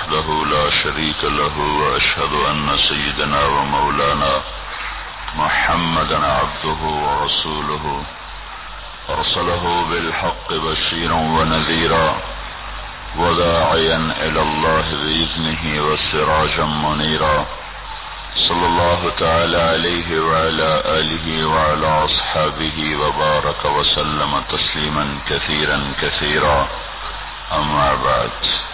وحده لا شريك له وأشهد أن سيدنا ومولانا محمدا عبده ورسوله أرسله بالحق بشيرا ونذيرا وداعيا إلى الله بإذنه وسراجا منيرا صلى الله تعالى عليه وعلى آله وعلى أصحابه وبارك وسلم تسليما كثيرا كثيرا أما بعد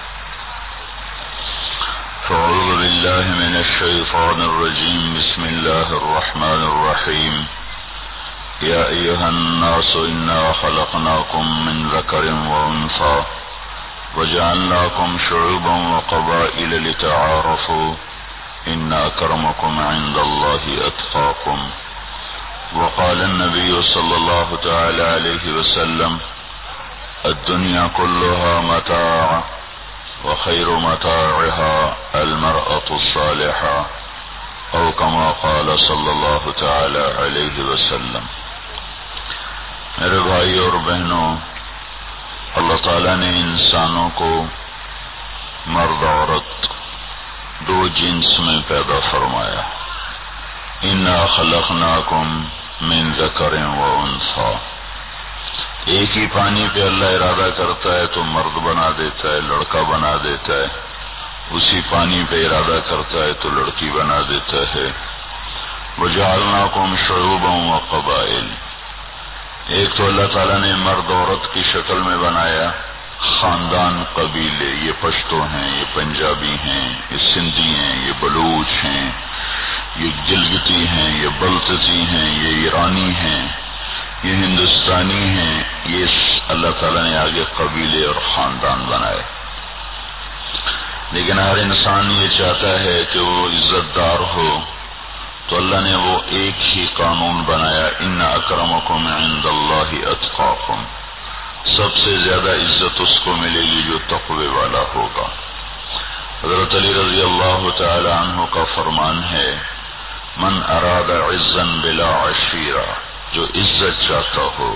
فأعوذ بالله من الشيطان الرجيم بسم الله الرحمن الرحيم يا أيها الناس إنا خلقناكم من ذكر وأنثى وجعلناكم شعوبا وقبائل لتعارفوا إن أكرمكم عند الله أتقاكم وقال النبي صلى الله تعالى عليه وسلم الدنيا كلها متاع وخير متاعها المرأة الصالحة أو كما قال صلی اللہ تعالی علیہ وسلم۔ میرے بھائی اور بہنوں، اللہ تعالیٰ نے انسانوں کو مرد عورت دو جنس میں پیدا فرمایا۔ انا خلقناکم من ذکر و انثی، ایک ہی پانی پہ اللہ ارادہ کرتا ہے تو مرد بنا دیتا ہے، لڑکا بنا دیتا ہے، اسی پانی پہ ارادہ کرتا ہے تو لڑکی بنا دیتا ہے۔ وجعلناکم شعوبا وقبائل، ایک تو اللہ تعالیٰ نے مرد عورت کی شکل میں بنایا، خاندان قبیلے، یہ پشتو ہیں، یہ پنجابی ہیں، یہ سندھی ہیں، یہ بلوچ ہیں، یہ گلگتی ہیں، یہ بلتزی ہیں، یہ ایرانی ہیں، یہ ہندوستانی ہیں، یہ اللہ تعالیٰ نے آگے قبیلے اور خاندان بنائے۔ لیکن ہر انسان یہ چاہتا ہے کہ وہ عزت دار ہو، تو اللہ نے وہ ایک ہی قانون بنایا، ان اکرمکم عند اللہ اتقاکم، سب سے زیادہ عزت اس کو ملے گی جو تقوی والا ہوگا۔ حضرت علی رضی اللہ تعالی عنہ کا فرمان ہے، من اراد عزا بلا عشیرہ، جو عزت چاہتا ہو،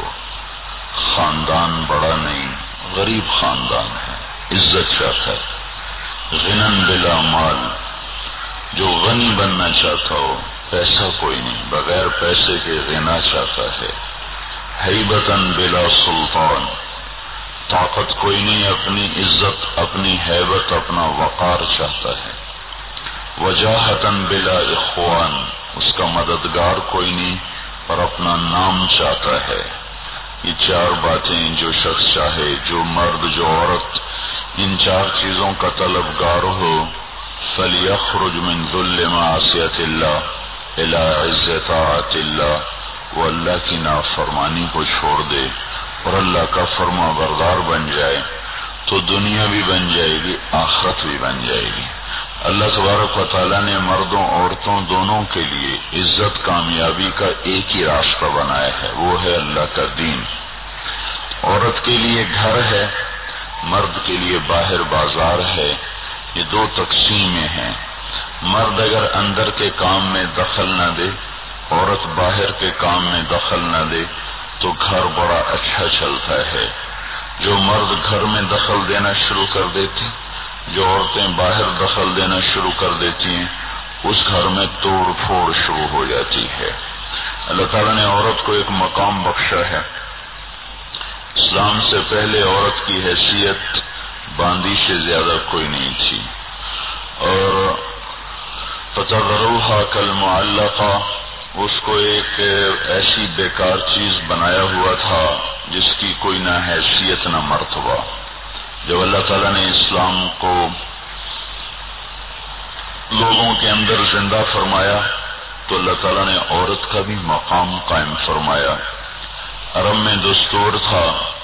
خاندان بڑا نہیں، غریب خاندان ہے، عزت چاہتا ہے۔ غنن بلا مال، جو غنی بننا چاہتا ہو، پیسہ کوئی نہیں، بغیر پیسے کے غنا چاہتا ہے۔ ہیبتاً بلا سلطان، طاقت کوئی نہیں، اپنی عزت، اپنی ہیبت، اپنا وقار چاہتا ہے۔ وجاہتاً بلا اخوان، اس کا مددگار کوئی نہیں اور اپنا نام چاہتا ہے۔ یہ چار باتیں جو شخص چاہے، جو مرد جو عورت ان چار چیزوں کا طلبگار ہو، فَلْيَخْرُجْ مِنْ ذُلِّ مَعَصِيَةِ اللَّهِ إِلَىٰ عِزِّ طَاعَةِ اللَّهِ، وہ اللہ کی نافرمانی کو چھوڑ دے اور اللہ کا فرما بردار بن جائے تو دنیا بھی بن جائے گی، آخرت بھی بن جائے گی۔ اللہ تبارک و تعالیٰ نے مردوں عورتوں دونوں کے لیے عزت کامیابی کا ایک ہی راستہ بنایا ہے، وہ ہے اللہ کا دین۔ عورت کے لیے گھر ہے، مرد کے لیے باہر بازار ہے، یہ دو تقسیمیں ہیں۔ مرد اگر اندر کے کام میں دخل نہ دے، عورت باہر کے کام میں دخل نہ دے تو گھر بڑا اچھا چلتا ہے۔ جو مرد گھر میں دخل دینا شروع کر دیتے، جو عورتیں باہر دخل دینا شروع کر دیتی ہیں، اس گھر میں توڑ پھوڑ شروع ہو جاتی ہے۔ اللہ تعالیٰ نے عورت کو ایک مقام بخشا ہے۔ اسلام سے پہلے عورت کی حیثیت باندی سے زیادہ کوئی نہیں تھی، اور فَتَذَرُوهَا كَالْمُعَلَّقَةِ، اس کو ایک ایسی بیکار چیز بنایا ہوا تھا جس کی کوئی نہ حیثیت نہ مرتبہ۔ جب اللہ تعالیٰ نے اسلام کو لوگوں کے اندر زندہ فرمایا تو اللہ تعالیٰ نے عورت کا بھی مقام قائم فرمایا۔ عرب میں دستور تھا،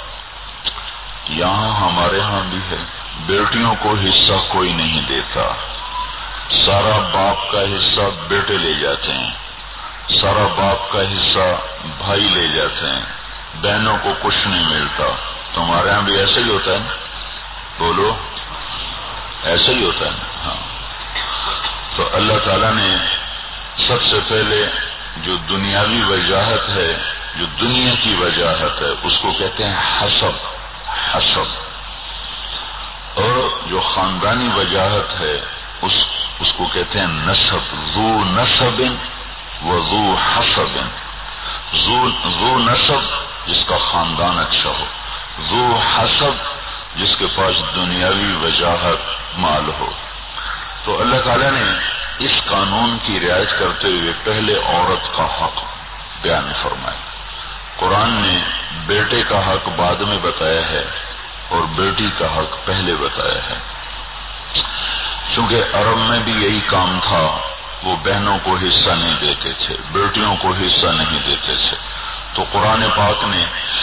یہاں ہمارے ہاں بھی ہے، بیٹیوں کو حصہ کوئی نہیں دیتا، سارا باپ کا حصہ بیٹے لے جاتے ہیں، سارا باپ کا حصہ بھائی لے جاتے ہیں، بہنوں کو کچھ نہیں ملتا۔ تمہارے ہاں بھی ایسا ہی ہوتا ہے نا؟ بولو، ایسا ہی ہوتا ہے نا؟ ہاں۔ تو اللہ تعالیٰ نے سب سے پہلے جو دنیاوی وجاہت ہے، جو دنیا کی وجاہت ہے، اس کو کہتے ہیں حسب۔ حسب، اور جو خاندانی وجاہت ہے اس کو کہتے ہیں نسب. ذو نسب و ذو حسب. ذو نسب جس کا خاندان اچھا ہو، ذو حسب جس کے پاس دنیاوی وجاہت مال ہو. تو اللہ تعالیٰ نے اس قانون کی رعایت کرتے ہوئے پہلے عورت کا حق بیان فرمایا. قرآن نے بیٹے کا حق بعد میں بتایا ہے اور بیٹی کا حق پہلے بتایا ہے. چونکہ عرب میں بھی یہی کام تھا، وہ بہنوں کو حصہ نہیں دیتے تھے، بیٹیوں کو حصہ نہیں دیتے تھے. تو قرآن پاک نے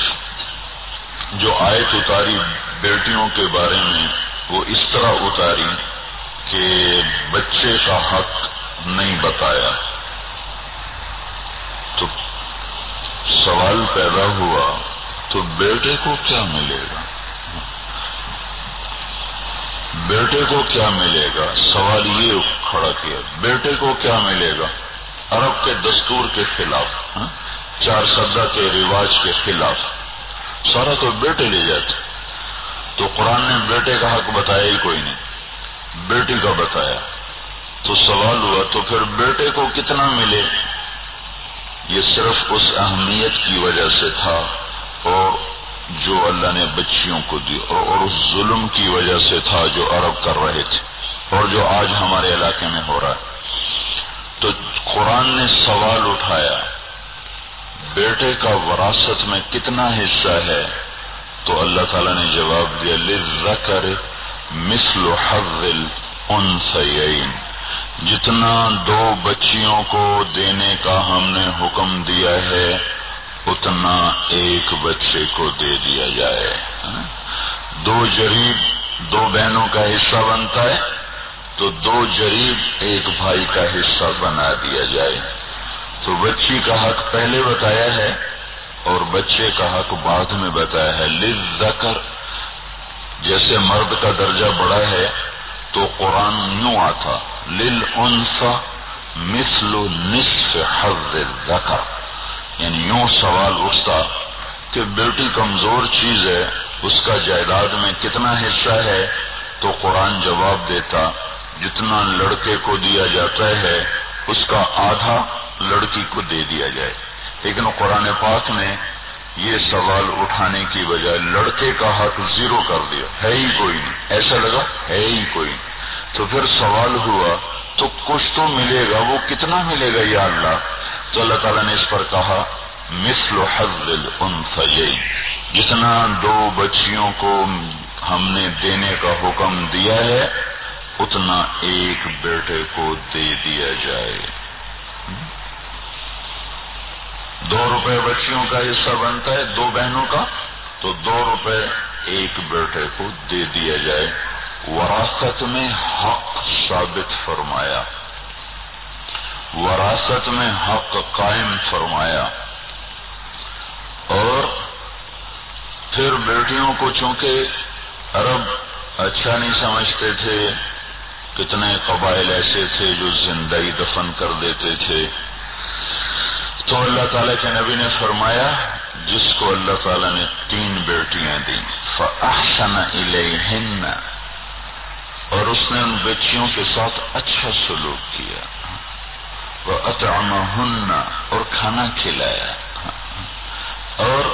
جو آیت اتاری بیٹیوں کے بارے میں وہ اس طرح اتاری کہ بچے کا حق نہیں بتایا. تو سوال پیدا ہوا تو بیٹے کو کیا ملے گا؟ بیٹے کو کیا ملے گا؟ سوال یہ کھڑا کیا، بیٹے کو کیا ملے گا؟ عرب کے دستور کے خلاف، چار سدہ کے رواج کے خلاف سارا تو بیٹے لے جاتے. تو قرآن نے بیٹے کا حق بتایا ہی کوئی نہیں، بیٹی کا بتایا. تو سوال ہوا تو پھر بیٹے کو کتنا ملے؟ یہ صرف اس اہمیت کی وجہ سے تھا اور جو اللہ نے بچیوں کو دی اور اس ظلم کی وجہ سے تھا جو عرب کر رہے تھے اور جو آج ہمارے علاقے میں ہو رہا ہے. تو قرآن نے سوال اٹھایا بیٹے کا وراثت میں کتنا حصہ ہے؟ تو اللہ تعالیٰ نے جواب دیا للذکر مثل حظ الانثیین. جتنا دو بچیوں کو دینے کا ہم نے حکم دیا ہے اتنا ایک بچے کو دے دیا جائے. دو جریب دو بہنوں کا حصہ بنتا ہے تو دو جریب ایک بھائی کا حصہ بنا دیا جائے. تو بچی کا حق پہلے بتایا ہے اور بچے کا حق بعد میں بتایا ہے. للذکر جیسے مرد کا درجہ بڑا ہے تو قرآن یوں آتا للانثی مثل نصف حظ الذکر، یعنی یوں سوال اٹھتا کہ بیٹی کمزور چیز ہے، اس کا جائیداد میں کتنا حصہ ہے؟ تو قرآن جواب دیتا جتنا لڑکے کو دیا جاتا ہے اس کا آدھا لڑکی کو دے دیا جائے. لیکن قرآن پاک نے یہ سوال اٹھانے کی بجائے لڑکے کا حق زیرو کر دیا، ہے ہی کوئی نہیں. ایسا لگا ہے ہی کوئی نہیں. تو پھر سوال ہوا تو کچھ تو ملے گا، وہ کتنا ملے گا یا اللہ؟ تو اللہ تعالیٰ نے اس پر کہا مثل حظ الانثیین، جتنا دو بچیوں کو ہم نے دینے کا حکم دیا ہے اتنا ایک بیٹے کو دے دیا جائے. 2 روپے بچیوں کا حصہ بنتا ہے دو بہنوں کا، تو 2 روپے ایک بیٹے کو دے دیا جائے. وراثت میں حق ثابت فرمایا، وراثت میں حق قائم فرمایا. اور پھر بیٹیوں کو چونکہ عرب اچھا نہیں سمجھتے تھے، کتنے قبائل ایسے تھے جو زندہ ہی دفن کر دیتے تھے، تو اللہ تعالیٰ کے نبی نے فرمایا جس کو اللہ تعالیٰ نے 3 بیٹیاں دیں فأحسن الیہن، اور اس نے ان بچیوں کے ساتھ اچھا سلوک کیا، وأطعمہن، اور کھانا کھلایا، اور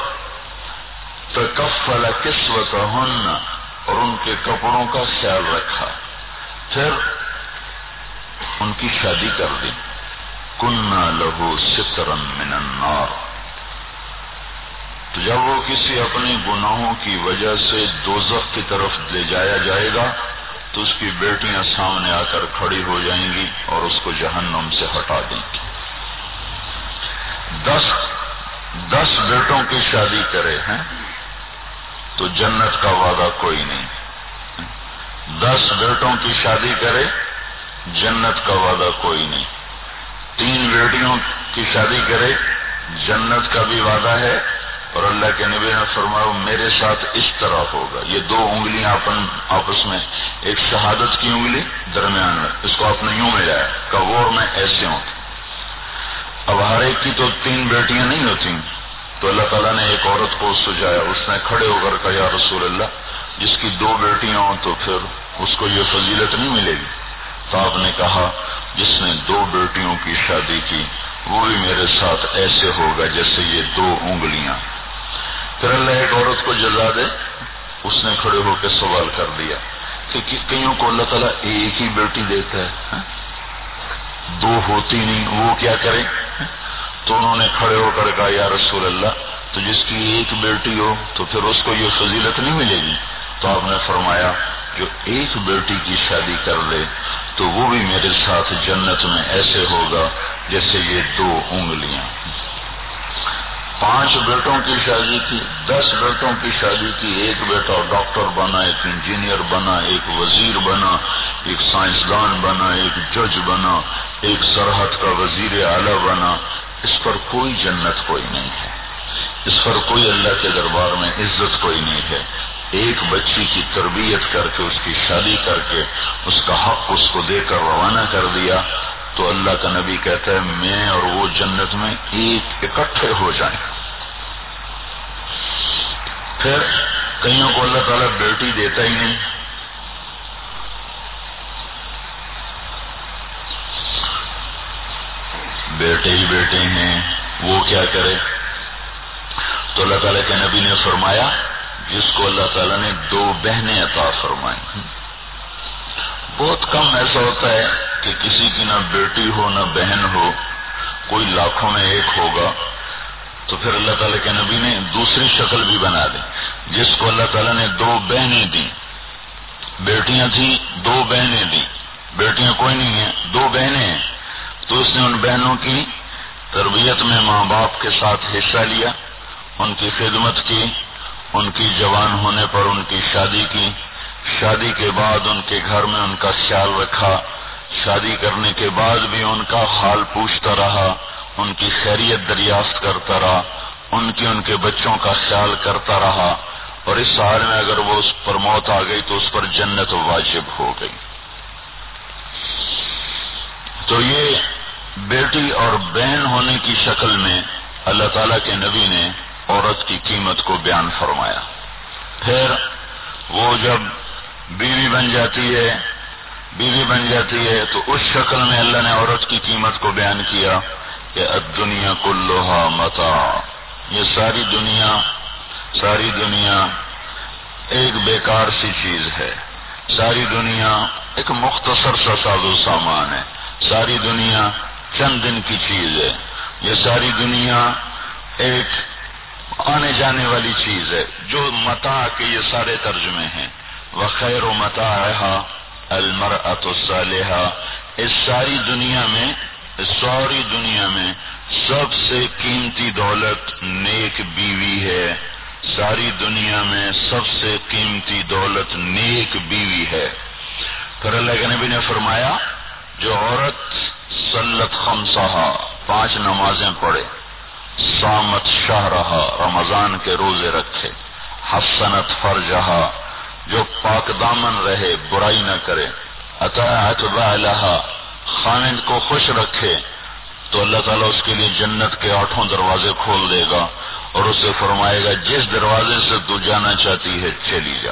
تکفل کسوتہن، اور ان کے کپڑوں کا خیال رکھا، پھر ان کی شادی کر دی. کننا لہو سترا من النار، تو جب وہ کسی اپنی گناہوں کی وجہ سے دوزخ کی طرف لے جایا جائے گا تو اس کی بیٹیاں سامنے آ کر کھڑی ہو جائیں گی اور اس کو جہنم سے ہٹا دیں گی. 10 بیٹوں کی شادی کرے ہیں تو جنت کا وعدہ کوئی نہیں. 10 بیٹوں کی شادی کرے جنت کا وعدہ کوئی نہیں. 3 بیٹیوں کی شادی کرے جنت کا بھی وعدہ ہے، اور اللہ کے نبی نے فرمایا میرے ساتھ اس طرح ہوگا. یہ 2 انگلیاں آپس میں، ایک شہادت کی انگلی درمیان میں، اس کو آپ نے یوں ملایا کہ وہ میں ایسے ہوں. اب ہر ایک کی تو 3 بیٹیاں نہیں ہوتی، تو اللہ تعالیٰ نے ایک عورت کو سجایا، اس نے کھڑے ہو کر کہا یا رسول اللہ جس کی 2 بیٹیاں ہوں تو پھر اس کو یہ فضیلت نہیں ملے گی؟ تو آپ نے کہا جس نے 2 بیٹیوں کی شادی کی وہ بھی میرے ساتھ ایسے ہوگا جیسے یہ 2 انگلیاں۔ پھر اللہ ایک عورت کو جزا دے، اس نے کھڑے ہو کے سوال کر دیا کہ کئیوں کو اللہ تعالیٰ ایک ہی بیٹی دیتا ہے، 2 ہوتی نہیں، وہ کیا کرے؟ تو انہوں نے کھڑے ہو کر کہا یا رسول اللہ، تو جس کی ایک بیٹی ہو تو پھر اس کو یہ فضیلت نہیں ملے گی؟ تو آپ نے فرمایا جو ایک بیٹی کی شادی کر لے تو وہ بھی میرے ساتھ جنت میں ایسے ہوگا جیسے یہ 2 انگلیاں۔ 5 بیٹوں کی شادی کی، 10 بیٹوں کی شادی کی، ایک بیٹا ڈاکٹر بنا، ایک انجینئر بنا، ایک وزیر بنا، ایک سائنسدان بنا، ایک جج بنا، ایک سرحد کا وزیر اعلی بنا، اس پر کوئی جنت کوئی نہیں ہے، اس پر کوئی اللہ کے دربار میں عزت کوئی نہیں ہے۔ ایک بچی کی تربیت کر کے، اس کی شادی کر کے، اس کا حق اس کو دے کر روانہ کر دیا تو اللہ کا نبی کہتا ہے میں اور وہ جنت میں ایک اکٹھے ہو جائیں۔ پھر کئیوں کو اللہ تعالیٰ بیٹی دیتا ہی نہیں، بیٹے ہی بیٹے ہیں، وہ کیا کرے؟ تو اللہ تعالیٰ کے نبی نے فرمایا جس کو اللہ تعالیٰ نے 2 بہنیں عطا فرمائیں۔ بہت کم ایسا ہوتا ہے کہ کسی کی نہ بیٹی ہو نہ بہن ہو، کوئی لاکھوں میں ایک ہوگا، تو پھر اللہ تعالیٰ کے نبی نے دوسری شکل بھی بنا دی۔ جس کو اللہ تعالیٰ نے 2 بہنیں دی، بیٹیاں تھیں 2 بہنیں دی، بیٹیاں کوئی نہیں ہیں 2 بہنیں ہیں، تو اس نے ان بہنوں کی تربیت میں ماں باپ کے ساتھ حصہ لیا، ان کی خدمت کی، ان کی جوان ہونے پر ان کی شادی کی، شادی کے بعد ان کے گھر میں ان کا خیال رکھا، شادی کرنے کے بعد بھی ان کا حال پوچھتا رہا، ان کی خیریت دریافت کرتا رہا، ان کے بچوں کا خیال کرتا رہا، اور اس حال میں اگر وہ اس پر موت آ گئی تو اس پر جنت واجب ہو گئی۔ تو یہ بیٹی اور بہن ہونے کی شکل میں اللہ تعالیٰ کے نبی نے عورت کی قیمت کو بیان فرمایا۔ پھر وہ جب بیوی بن جاتی ہے تو اس شکل میں اللہ نے عورت کی قیمت کو بیان کیا کہ الدنیا کلھا متاع، یہ ساری دنیا ایک بیکار سی چیز ہے، ساری دنیا ایک مختصر سا ساز و سامان ہے، ساری دنیا چند دن کی چیز ہے، یہ ساری دنیا ایک آنے جانے والی چیز ہے۔ جو متاع کے یہ سارے ترجمے ہیں، وخیر متاعها المرأة الصالحة، اس ساری دنیا میں سب سے قیمتی دولت نیک بیوی ہے، ساری دنیا میں سب سے قیمتی دولت نیک بیوی ہے۔ پھر اللہ کے نبی نے فرمایا جو عورت صلت خمسہا 5 نمازیں پڑھے، صامت شہرہا رمضان کے روزے رکھے، حسنت فرجہا جو پاک دامن رہے برائی نہ کرے، اطاعت بعلہا خامند کو خوش رکھے، تو اللہ تعالیٰ اس کے لیے جنت کے 8 دروازے کھول دے گا اور اسے فرمائے گا جس دروازے سے تو جانا چاہتی ہے چلی جا،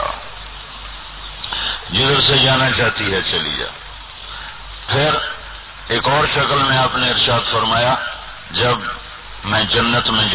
جدھر سے جانا چاہتی ہے چلی جا۔ پھر ایک اور شکل میں آپ نے ارشاد فرمایا جب میں جنت میں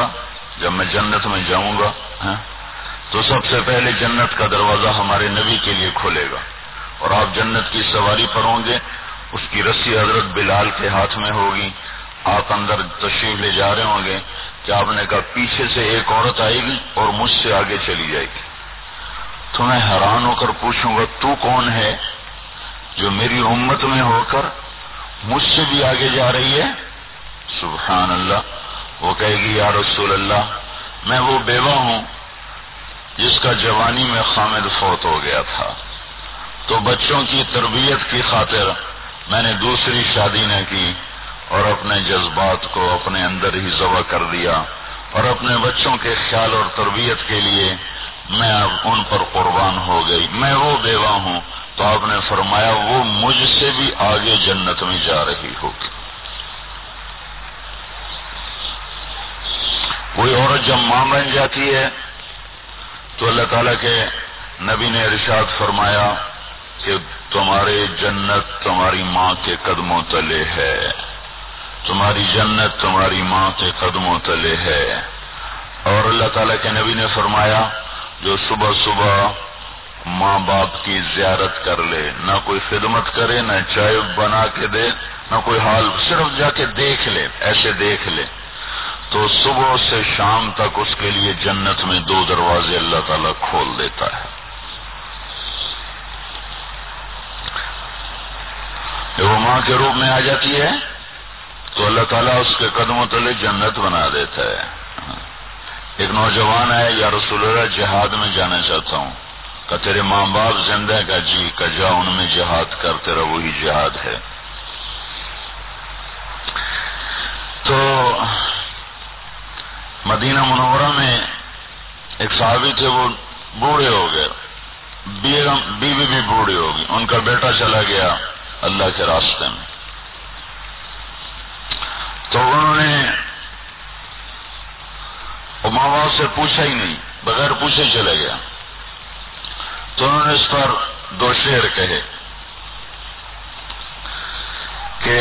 جاؤں گا تو سب سے پہلے جنت کا دروازہ ہمارے نبی کے لیے کھلے گا، اور آپ جنت کی سواری پر ہوں گے، اس کی رسی حضرت بلال کے ہاتھ میں ہوگی، آپ اندر تشریف لے جا رہے ہوں گے کہ آپ نے کہا پیچھے سے ایک عورت آئے گی اور مجھ سے آگے چلی جائے گی، تو میں حیران ہو کر پوچھوں گا تو کون ہے جو میری امت میں ہو کر مجھ سے بھی آگے جا رہی ہے؟ سبحان اللہ۔ وہ کہے گی یا رسول اللہ میں وہ بیوہ ہوں جس کا جوانی میں خامد فوت ہو گیا تھا، تو بچوں کی تربیت کی خاطر میں نے دوسری شادی نہ کی اور اپنے جذبات کو اپنے اندر ہی ذبح کر دیا، اور اپنے بچوں کے خیال اور تربیت کے لیے میں ان پر قربان ہو گئی، میں وہ بیوہ ہوں۔ تو آپ نے فرمایا وہ مجھ سے بھی آگے جنت میں جا رہی ہوگی۔ کوئی عورت جب ماں بن جاتی ہے تو اللہ تعالیٰ کے نبی نے ارشاد فرمایا کہ تمہاری جنت تمہاری ماں کے قدموں تلے ہے، تمہاری جنت تمہاری ماں کے قدموں تلے ہے۔ اور اللہ تعالیٰ کے نبی نے فرمایا جو صبح صبح ماں باپ کی زیارت کر لے، نہ کوئی خدمت کرے، نہ چائے بنا کے دے، نہ کوئی حال، صرف جا کے دیکھ لے، ایسے دیکھ لے، تو صبح سے شام تک اس کے لیے جنت میں 2 دروازے اللہ تعالیٰ کھول دیتا ہے۔ جب وہ ماں کے روپ میں آ جاتی ہے تو اللہ تعالیٰ اس کے قدموں تلے جنت بنا دیتا ہے۔ ایک نوجوان ہے، یا رسول اللہ جہاد میں جانا چاہتا ہوں، کہ تیرے ماں باپ زندہ ہے؟ کہ جی، کہ جا ان میں جہاد کر، تیرا وہی جہاد ہے۔ تو مدینہ منورہ میں ایک صحابی تھے، وہ بوڑھے ہو گئے، بیوی بھی بوڑھی ہو گئی، ان کا بیٹا چلا گیا اللہ کے راستے میں، تو انہوں نے ماں باپ سے پوچھا ہی نہیں، بغیر پوچھے چلے گیا، تو انہوں نے اس پر 2 شعر کہے کہ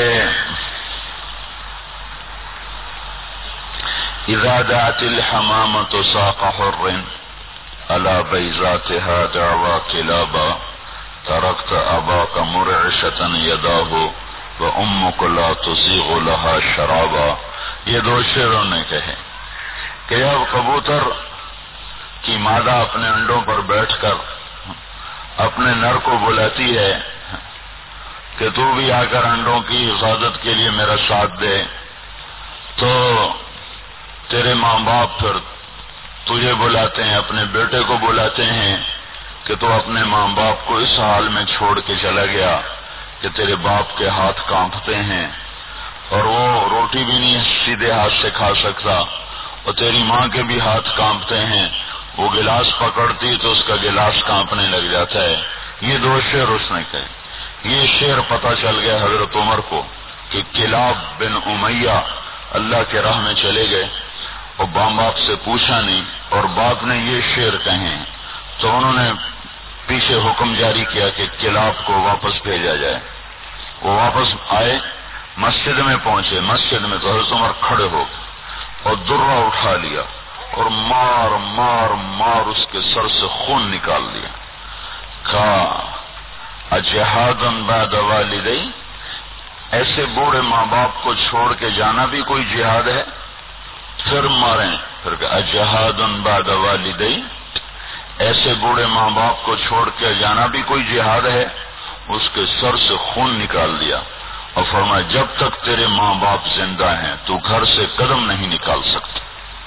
اذا دعت الحمامة ساق حر على بيزاتها دعوى كلابا تركت أباك مرعشة يداه وأمك لا تصيغ لها شرابا۔ یہ 2 شعروں نے کہے کہ جب کبوتر کی مادہ اپنے انڈوں پر بیٹھ کر اپنے نر کو بلاتی ہے کہ تو بھی آ کر انڈوں کی حفاظت کے لیے میرا ساتھ دے، تو تیرے ماں باپ پھر تجھے بلاتے ہیں، اپنے بیٹے کو بلاتے ہیں کہ تو اپنے ماں باپ کو اس حال میں چھوڑ کے چلا گیا کہ تیرے باپ کے ہاتھ کانپتے ہیں اور وہ روٹی بھی نہیں سیدھے ہاتھ سے کھا سکتا، اور تیری ماں کے بھی ہاتھ کانپتے ہیں، وہ گلاس پکڑتی تو اس کا گلاس کانپنے لگ جاتا ہے۔ یہ 2 شعر اس نے کہے۔ یہ شعر پتہ چل گیا حضرت عمر کو کہ کلاب بن امیہ اللہ کے راہ میں چلے گئے اور باپ سے پوچھا نہیں، اور باپ نے یہ شعر کہے، تو انہوں نے پیچھے حکم جاری کیا کہ کلاب کو واپس بھیجا جائے۔ وہ واپس آئے، مسجد میں پہنچے، مسجد میں تو حضرت عمر کھڑے ہو گئے اور درہ اٹھا لیا اور مار مار مار اس کے سر سے خون نکال دیا۔ کہا اجہادا بعد والدی، ایسے بوڑھے ماں باپ کو چھوڑ کے جانا بھی کوئی جہاد ہے؟ پھر ماریں، پھر کہ اجہادا بعد والدی، ایسے بوڑھے ماں باپ کو چھوڑ کے جانا بھی کوئی جہاد ہے؟ اس کے سر سے خون نکال دیا اور فرمایا جب تک تیرے ماں باپ زندہ ہیں تو گھر سے قدم نہیں نکال سکتا۔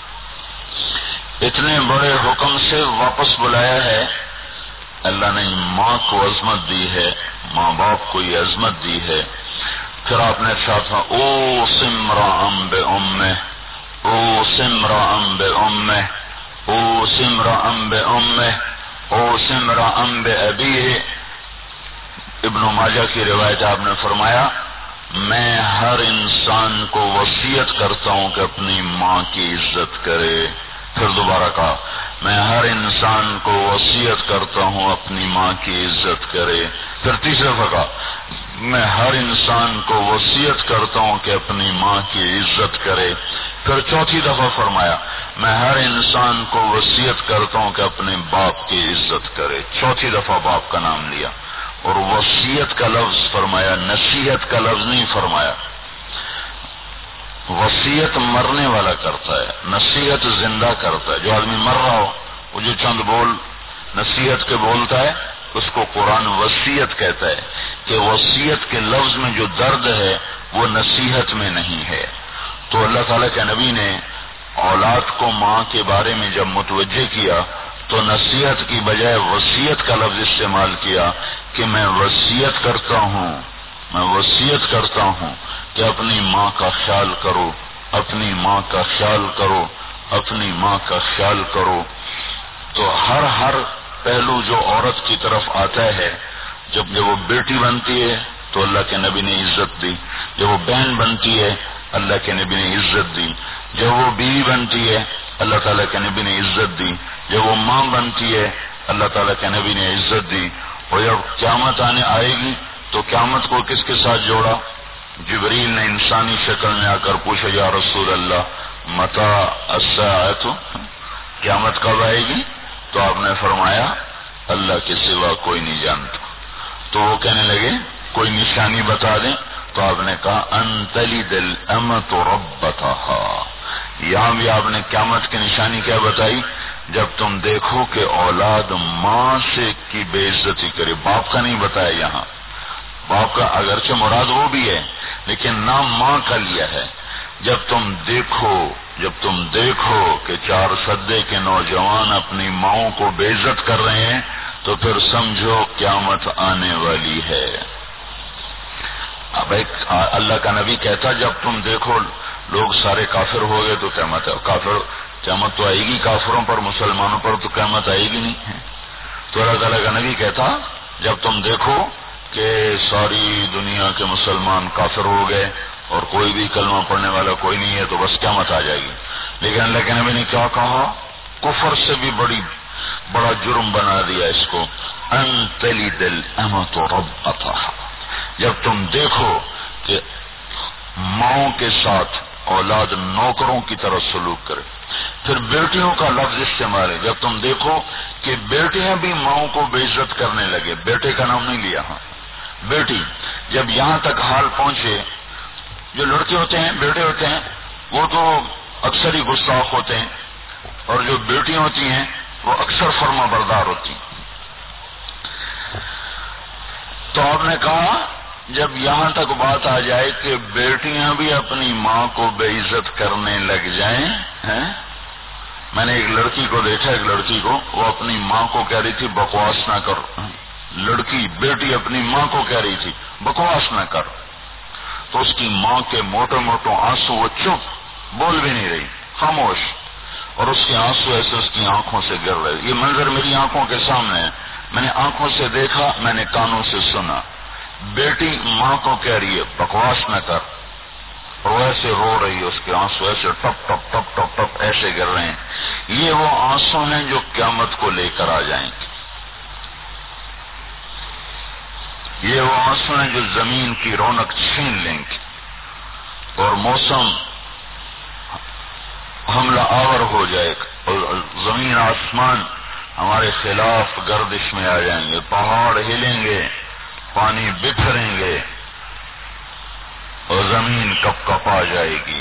اتنے بڑے حکم سے واپس بلایا ہے۔ اللہ نے ماں کو عظمت دی ہے، ماں باپ کو یہ عظمت دی ہے۔ پھر آپ نے ارشاد فرمایا او سمرا بے امہ، او سمرا بے امہ، او سمرا بے امہ، او سمرا بے ابیہ۔ ابن ماجہ کی روایت آپ نے فرمایا میں ہر انسان کو وصیت کرتا ہوں کہ اپنی ماں کی عزت کرے۔ پھر دوبارہ کہا میں ہر انسان کو وصیت کرتا ہوں اپنی ماں کی عزت کرے۔ پھر تیسرا کہا میں ہر انسان کو وصیت کرتا ہوں کہ اپنی ماں کی عزت کرے۔ پھر چوتھی دفعہ فرمایا میں ہر انسان کو وصیت کرتا ہوں کہ اپنے باپ کی عزت کرے۔ چوتھی دفعہ باپ کا نام لیا اور وصیت کا لفظ فرمایا، نصیحت کا لفظ نہیں فرمایا۔ وصیت مرنے والا کرتا ہے، نصیحت زندہ کرتا ہے۔ جو آدمی مر رہا ہو وہ جو چند بول نصیحت کے بولتا ہے اس کو قرآن وصیت کہتا ہے کہ وصیت کے لفظ میں جو درد ہے وہ نصیحت میں نہیں ہے۔ تو اللہ تعالیٰ کے نبی نے اولاد کو ماں کے بارے میں جب متوجہ کیا تو نصیحت کی بجائے وصیت کا لفظ استعمال کیا کہ میں وصیت کرتا ہوں، میں وصیت کرتا ہوں کہ اپنی ماں کا خیال کرو، اپنی ماں کا خیال کرو، اپنی ماں کا خیال کرو۔ تو ہر پہلو جو عورت کی طرف آتا ہے، جب وہ بیٹی بنتی ہے تو اللہ کے نبی نے عزت دی، جب وہ بہن بنتی ہے اللہ کے نبی نے عزت دی، جب وہ بیوی بنتی ہے اللہ تعالیٰ کے نبی نے عزت دی، جب وہ ماں بنتی ہے اللہ تعالیٰ کے نبی نے عزت دی، اور جب قیامت آئے گی تو قیامت کو کس کے ساتھ جوڑا؟ جبریل نے انسانی شکل میں آ کر پوچھا یا رسول اللہ متی الساعۃ، قیامت کب آئے گی؟ تو آپ نے فرمایا اللہ کے سوا کوئی نہیں جانتا۔ تو وہ کہنے لگے کوئی نشانی بتا دیں، تو آپ نے کہا ان تلد الامۃ ربتھا۔ یہاں بھی آپ نے قیامت کی نشانی کیا بتائی؟ جب تم دیکھو کہ اولاد ماں سے کی بے عزتی کرے، باپ کا نہیں بتایا یہاں، باپ کا اگرچہ مراد وہ بھی ہے لیکن نام ماں کا لیا ہے۔ جب تم دیکھو کہ 4 سدے کے نوجوان اپنی ماؤں کو بے عزت کر رہے ہیں تو پھر سمجھو قیامت آنے والی ہے۔ اب ایک اللہ کا نبی کہتا جب تم دیکھو لوگ سارے کافر ہو گئے تو قیامت تو آئے گی کافروں پر، مسلمانوں پر تو قیامت آئے گی نہیں ہے۔ تو اللہ تعالیٰ کا نبی کہتا جب تم دیکھو کہ ساری دنیا کے مسلمان کافر ہو گئے اور کوئی بھی کلمہ پڑھنے والا کوئی نہیں ہے تو بس قیامت آ جائے گی۔ لیکن اللہ کے نبی نے کیا کہا؟ کفر سے بھی بڑا جرم بنا دیا اس کو، ان تلد الامۃ ربتھا۔ جب تم دیکھو کہ ماؤں کے ساتھ اولاد نوکروں کی طرح سلوک کرے، پھر بیٹیوں کا لفظ استعمال ہے، جب تم دیکھو کہ بیٹیاں بھی ماؤں کو بے عزت کرنے لگے، بیٹے کا نام نہیں لیا، ہاں بیٹی، جب یہاں تک حال پہنچے جو لڑکے ہوتے ہیں بیٹے ہوتے ہیں وہ تو اکثر ہی گستاخ ہوتے ہیں اور جو بیٹیاں ہوتی ہیں وہ اکثر فرما بردار ہوتی ہیں۔ تو آپ نے کہا جب یہاں تک بات آ جائے کہ بیٹیاں بھی اپنی ماں کو بے عزت کرنے لگ جائیں، میں نے ایک لڑکی کو دیکھا، ایک لڑکی کو وہ اپنی ماں کو کہہ رہی تھی بکواس نہ کر، بیٹی اپنی ماں کو کہہ رہی تھی بکواس نہ کر، تو اس کی ماں کے موٹے موٹے آنسو، وہ چپ بول بھی نہیں رہی، خاموش، اور اس کے آنسو ایسے اس کی آنکھوں سے گر رہے۔ یہ منظر میری آنکھوں کے سامنے ہے، میں نے آنکھوں سے دیکھا، میں نے کانوں سے سنا، بیٹی ماں کو کہہ رہی ہے بکواس نہ کر اور ایسے رو رہی ہے، اس کے آنسو ایسے ٹپ ٹپ ٹپ ٹپ ٹپ ایسے گر رہے ہیں۔ یہ وہ آنسو ہیں جو قیامت کو لے کر آ جائیں گے، یہ وہ آنسو ہیں جو زمین کی رونق چھین لیں گے اور موسم حملہ آور ہو جائے گا اور زمین آسمان ہمارے خلاف گردش میں آ جائیں گے، پہاڑ ہلیں گے، پانی بکھریں گے اور زمین کپ کپ آ جائے گی۔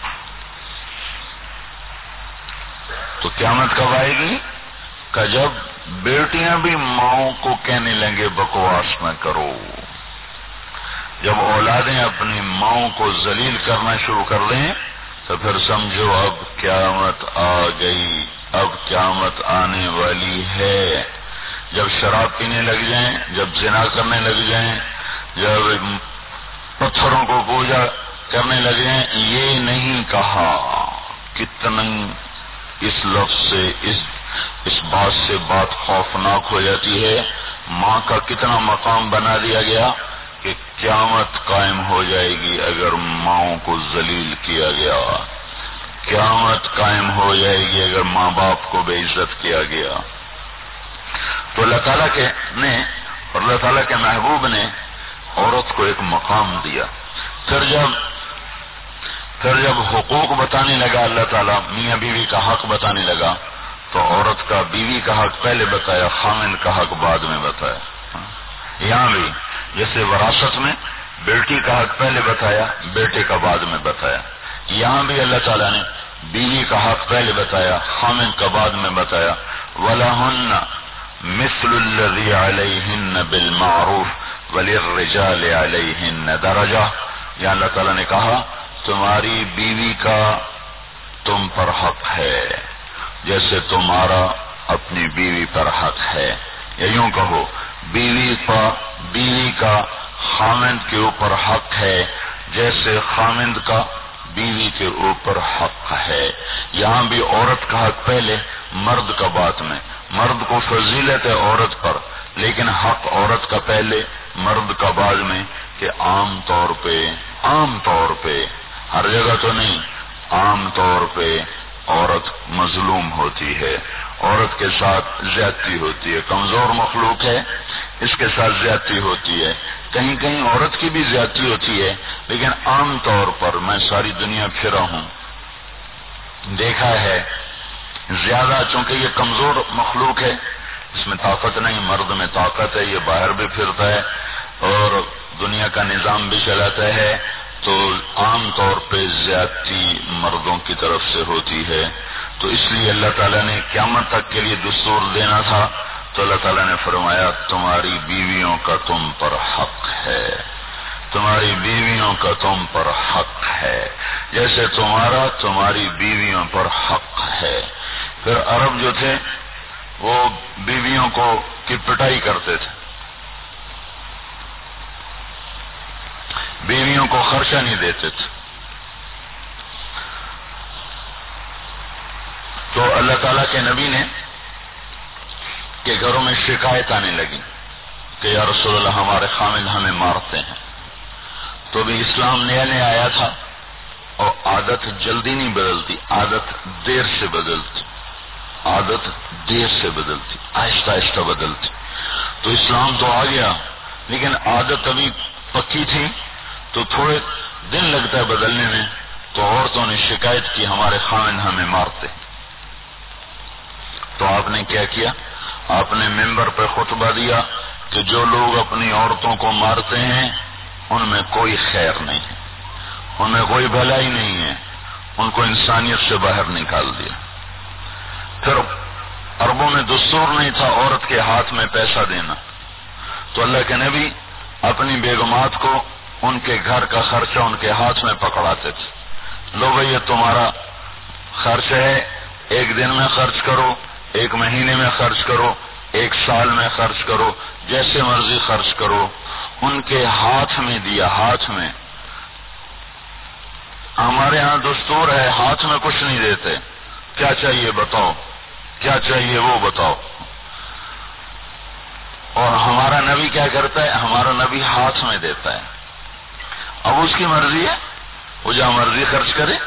تو قیامت کب آئے گی؟ کہ جب بیٹیاں بھی ماؤں کو کہنے لگے بکواس نہ کرو، جب اولادیں اپنی ماؤں کو ذلیل کرنا شروع کر دیں تو پھر سمجھو اب قیامت آ گئی، اب قیامت آنے والی ہے۔ جب شراب پینے لگ جائیں، جب زنا کرنے لگ جائیں، جب پتھروں کو پوجا کرنے لگ جائیں، یہ نہیں کہا کتنا اس لفظ سے اس بات سے بات خوفناک ہو جاتی ہے، ماں کا کتنا مقام بنا دیا گیا کہ قیامت قائم ہو جائے گی اگر ماؤں کو ذلیل کیا گیا، قیامت قائم ہو جائے گی اگر ماں باپ کو بے عزت کیا گیا۔ تو اللہ تعالیٰ اور اللہ تعالیٰ کے محبوب نے عورت کو ایک مقام دیا۔ پھر جب حقوق بتانے لگا اللہ تعالیٰ، میاں بیوی کا حق بتانے لگا تو عورت کا بیوی کا حق پہلے بتایا، خامن کا حق بعد میں بتایا۔ یہاں بھی جیسے وراثت میں بیٹی کا حق پہلے بتایا، بیٹے کا بعد میں بتایا، یہاں بھی اللہ تعالیٰ نے بیوی کا حق پہلے بتایا، خامن کا بعد میں بتایا۔ وَلَهُنَّ مِثْلُ الَّذِي عَلَيْهِنَّ بِالْمَعْرُوفِ وَلِلرِّجَالِ عَلَيْهِنَّ دَرَجَةٌ، یہاں اللہ تعالیٰ نے کہا تمہاری بیوی کا تم پر حق ہے جیسے تمہارا اپنی بیوی پر حق ہے، یا یوں کہو بیوی کا خامند کے اوپر حق ہے جیسے خامند کا بیوی کے اوپر حق ہے۔ یہاں بھی عورت کا حق پہلے، مرد کا بعد میں، مرد کو فضیلت ہے عورت پر لیکن حق عورت کا پہلے مرد کا بعد میں، کہ عام طور پہ ہر جگہ تو نہیں، عام طور پہ عورت مظلوم ہوتی ہے، عورت کے ساتھ زیادتی ہوتی ہے، کمزور مخلوق ہے، اس کے ساتھ زیادتی ہوتی ہے، کہیں کہیں عورت کی بھی زیادتی ہوتی ہے، لیکن عام طور پر میں ساری دنیا پھرا ہوں، دیکھا ہے زیادہ، چونکہ یہ کمزور مخلوق ہے، اس میں طاقت نہیں، مرد میں طاقت ہے، یہ باہر بھی پھرتا ہے اور دنیا کا نظام بھی چلاتا ہے، تو عام طور پہ زیادتی مردوں کی طرف سے ہوتی ہے۔ تو اس لیے اللہ تعالیٰ نے قیامت تک کے لیے دستور دینا تھا، تو اللہ تعالیٰ نے فرمایا تمہاری بیویوں کا تم پر حق ہے، تمہاری بیویوں کا تم پر حق ہے، جیسے تمہارا تمہاری بیویوں پر حق ہے۔ پھر عرب جو تھے وہ بیویوں کی پٹائی کرتے تھے، بیویوں کو خرچہ نہیں دیتے تھے، تو اللہ تعالیٰ کے نبی نے کہ گھروں میں شکایت آنے لگی کہ یا رسول اللہ ہمارے خامد ہمیں مارتے ہیں، تو بھی اسلام نیا نیا آیا تھا اور عادت جلدی نہیں بدلتی، عادت دیر سے بدلتی، عادت دیر سے بدلتی، آہستہ آہستہ بدلتی۔ تو اسلام تو آ گیا لیکن عادت ابھی پکی تھی تو تھوڑے دن لگتا ہے بدلنے میں، تو عورتوں نے شکایت کی ہمارے خامد ہمیں مارتے، تو آپ نے کیا کیا؟ آپ نے ممبر پہ خطبہ دیا کہ جو لوگ اپنی عورتوں کو مارتے ہیں ان میں کوئی خیر نہیں ہے، ان میں کوئی بھلائی نہیں ہے، ان کو انسانیت سے باہر نکال دیا۔ پھر عربوں میں دستور نہیں تھا عورت کے ہاتھ میں پیسہ دینا، تو اللہ کے نبی اپنی بیگمات کو ان کے گھر کا خرچہ ان کے ہاتھ میں پکڑاتے تھے، لو بھئی یہ تمہارا خرچ ہے، ایک دن میں خرچ کرو، ایک مہینے میں خرچ کرو، ایک سال میں خرچ کرو، جیسے مرضی خرچ کرو، ان کے ہاتھ میں دیا، ہاتھ میں۔ ہمارے ہاں دستور ہے ہاتھ میں کچھ نہیں دیتے، کیا چاہیے بتاؤ، کیا چاہیے وہ بتاؤ، اور ہمارا نبی کیا کرتا ہے؟ ہمارا نبی ہاتھ میں دیتا ہے، اب اس کی مرضی ہے، وہ جہاں مرضی خرچ کرے۔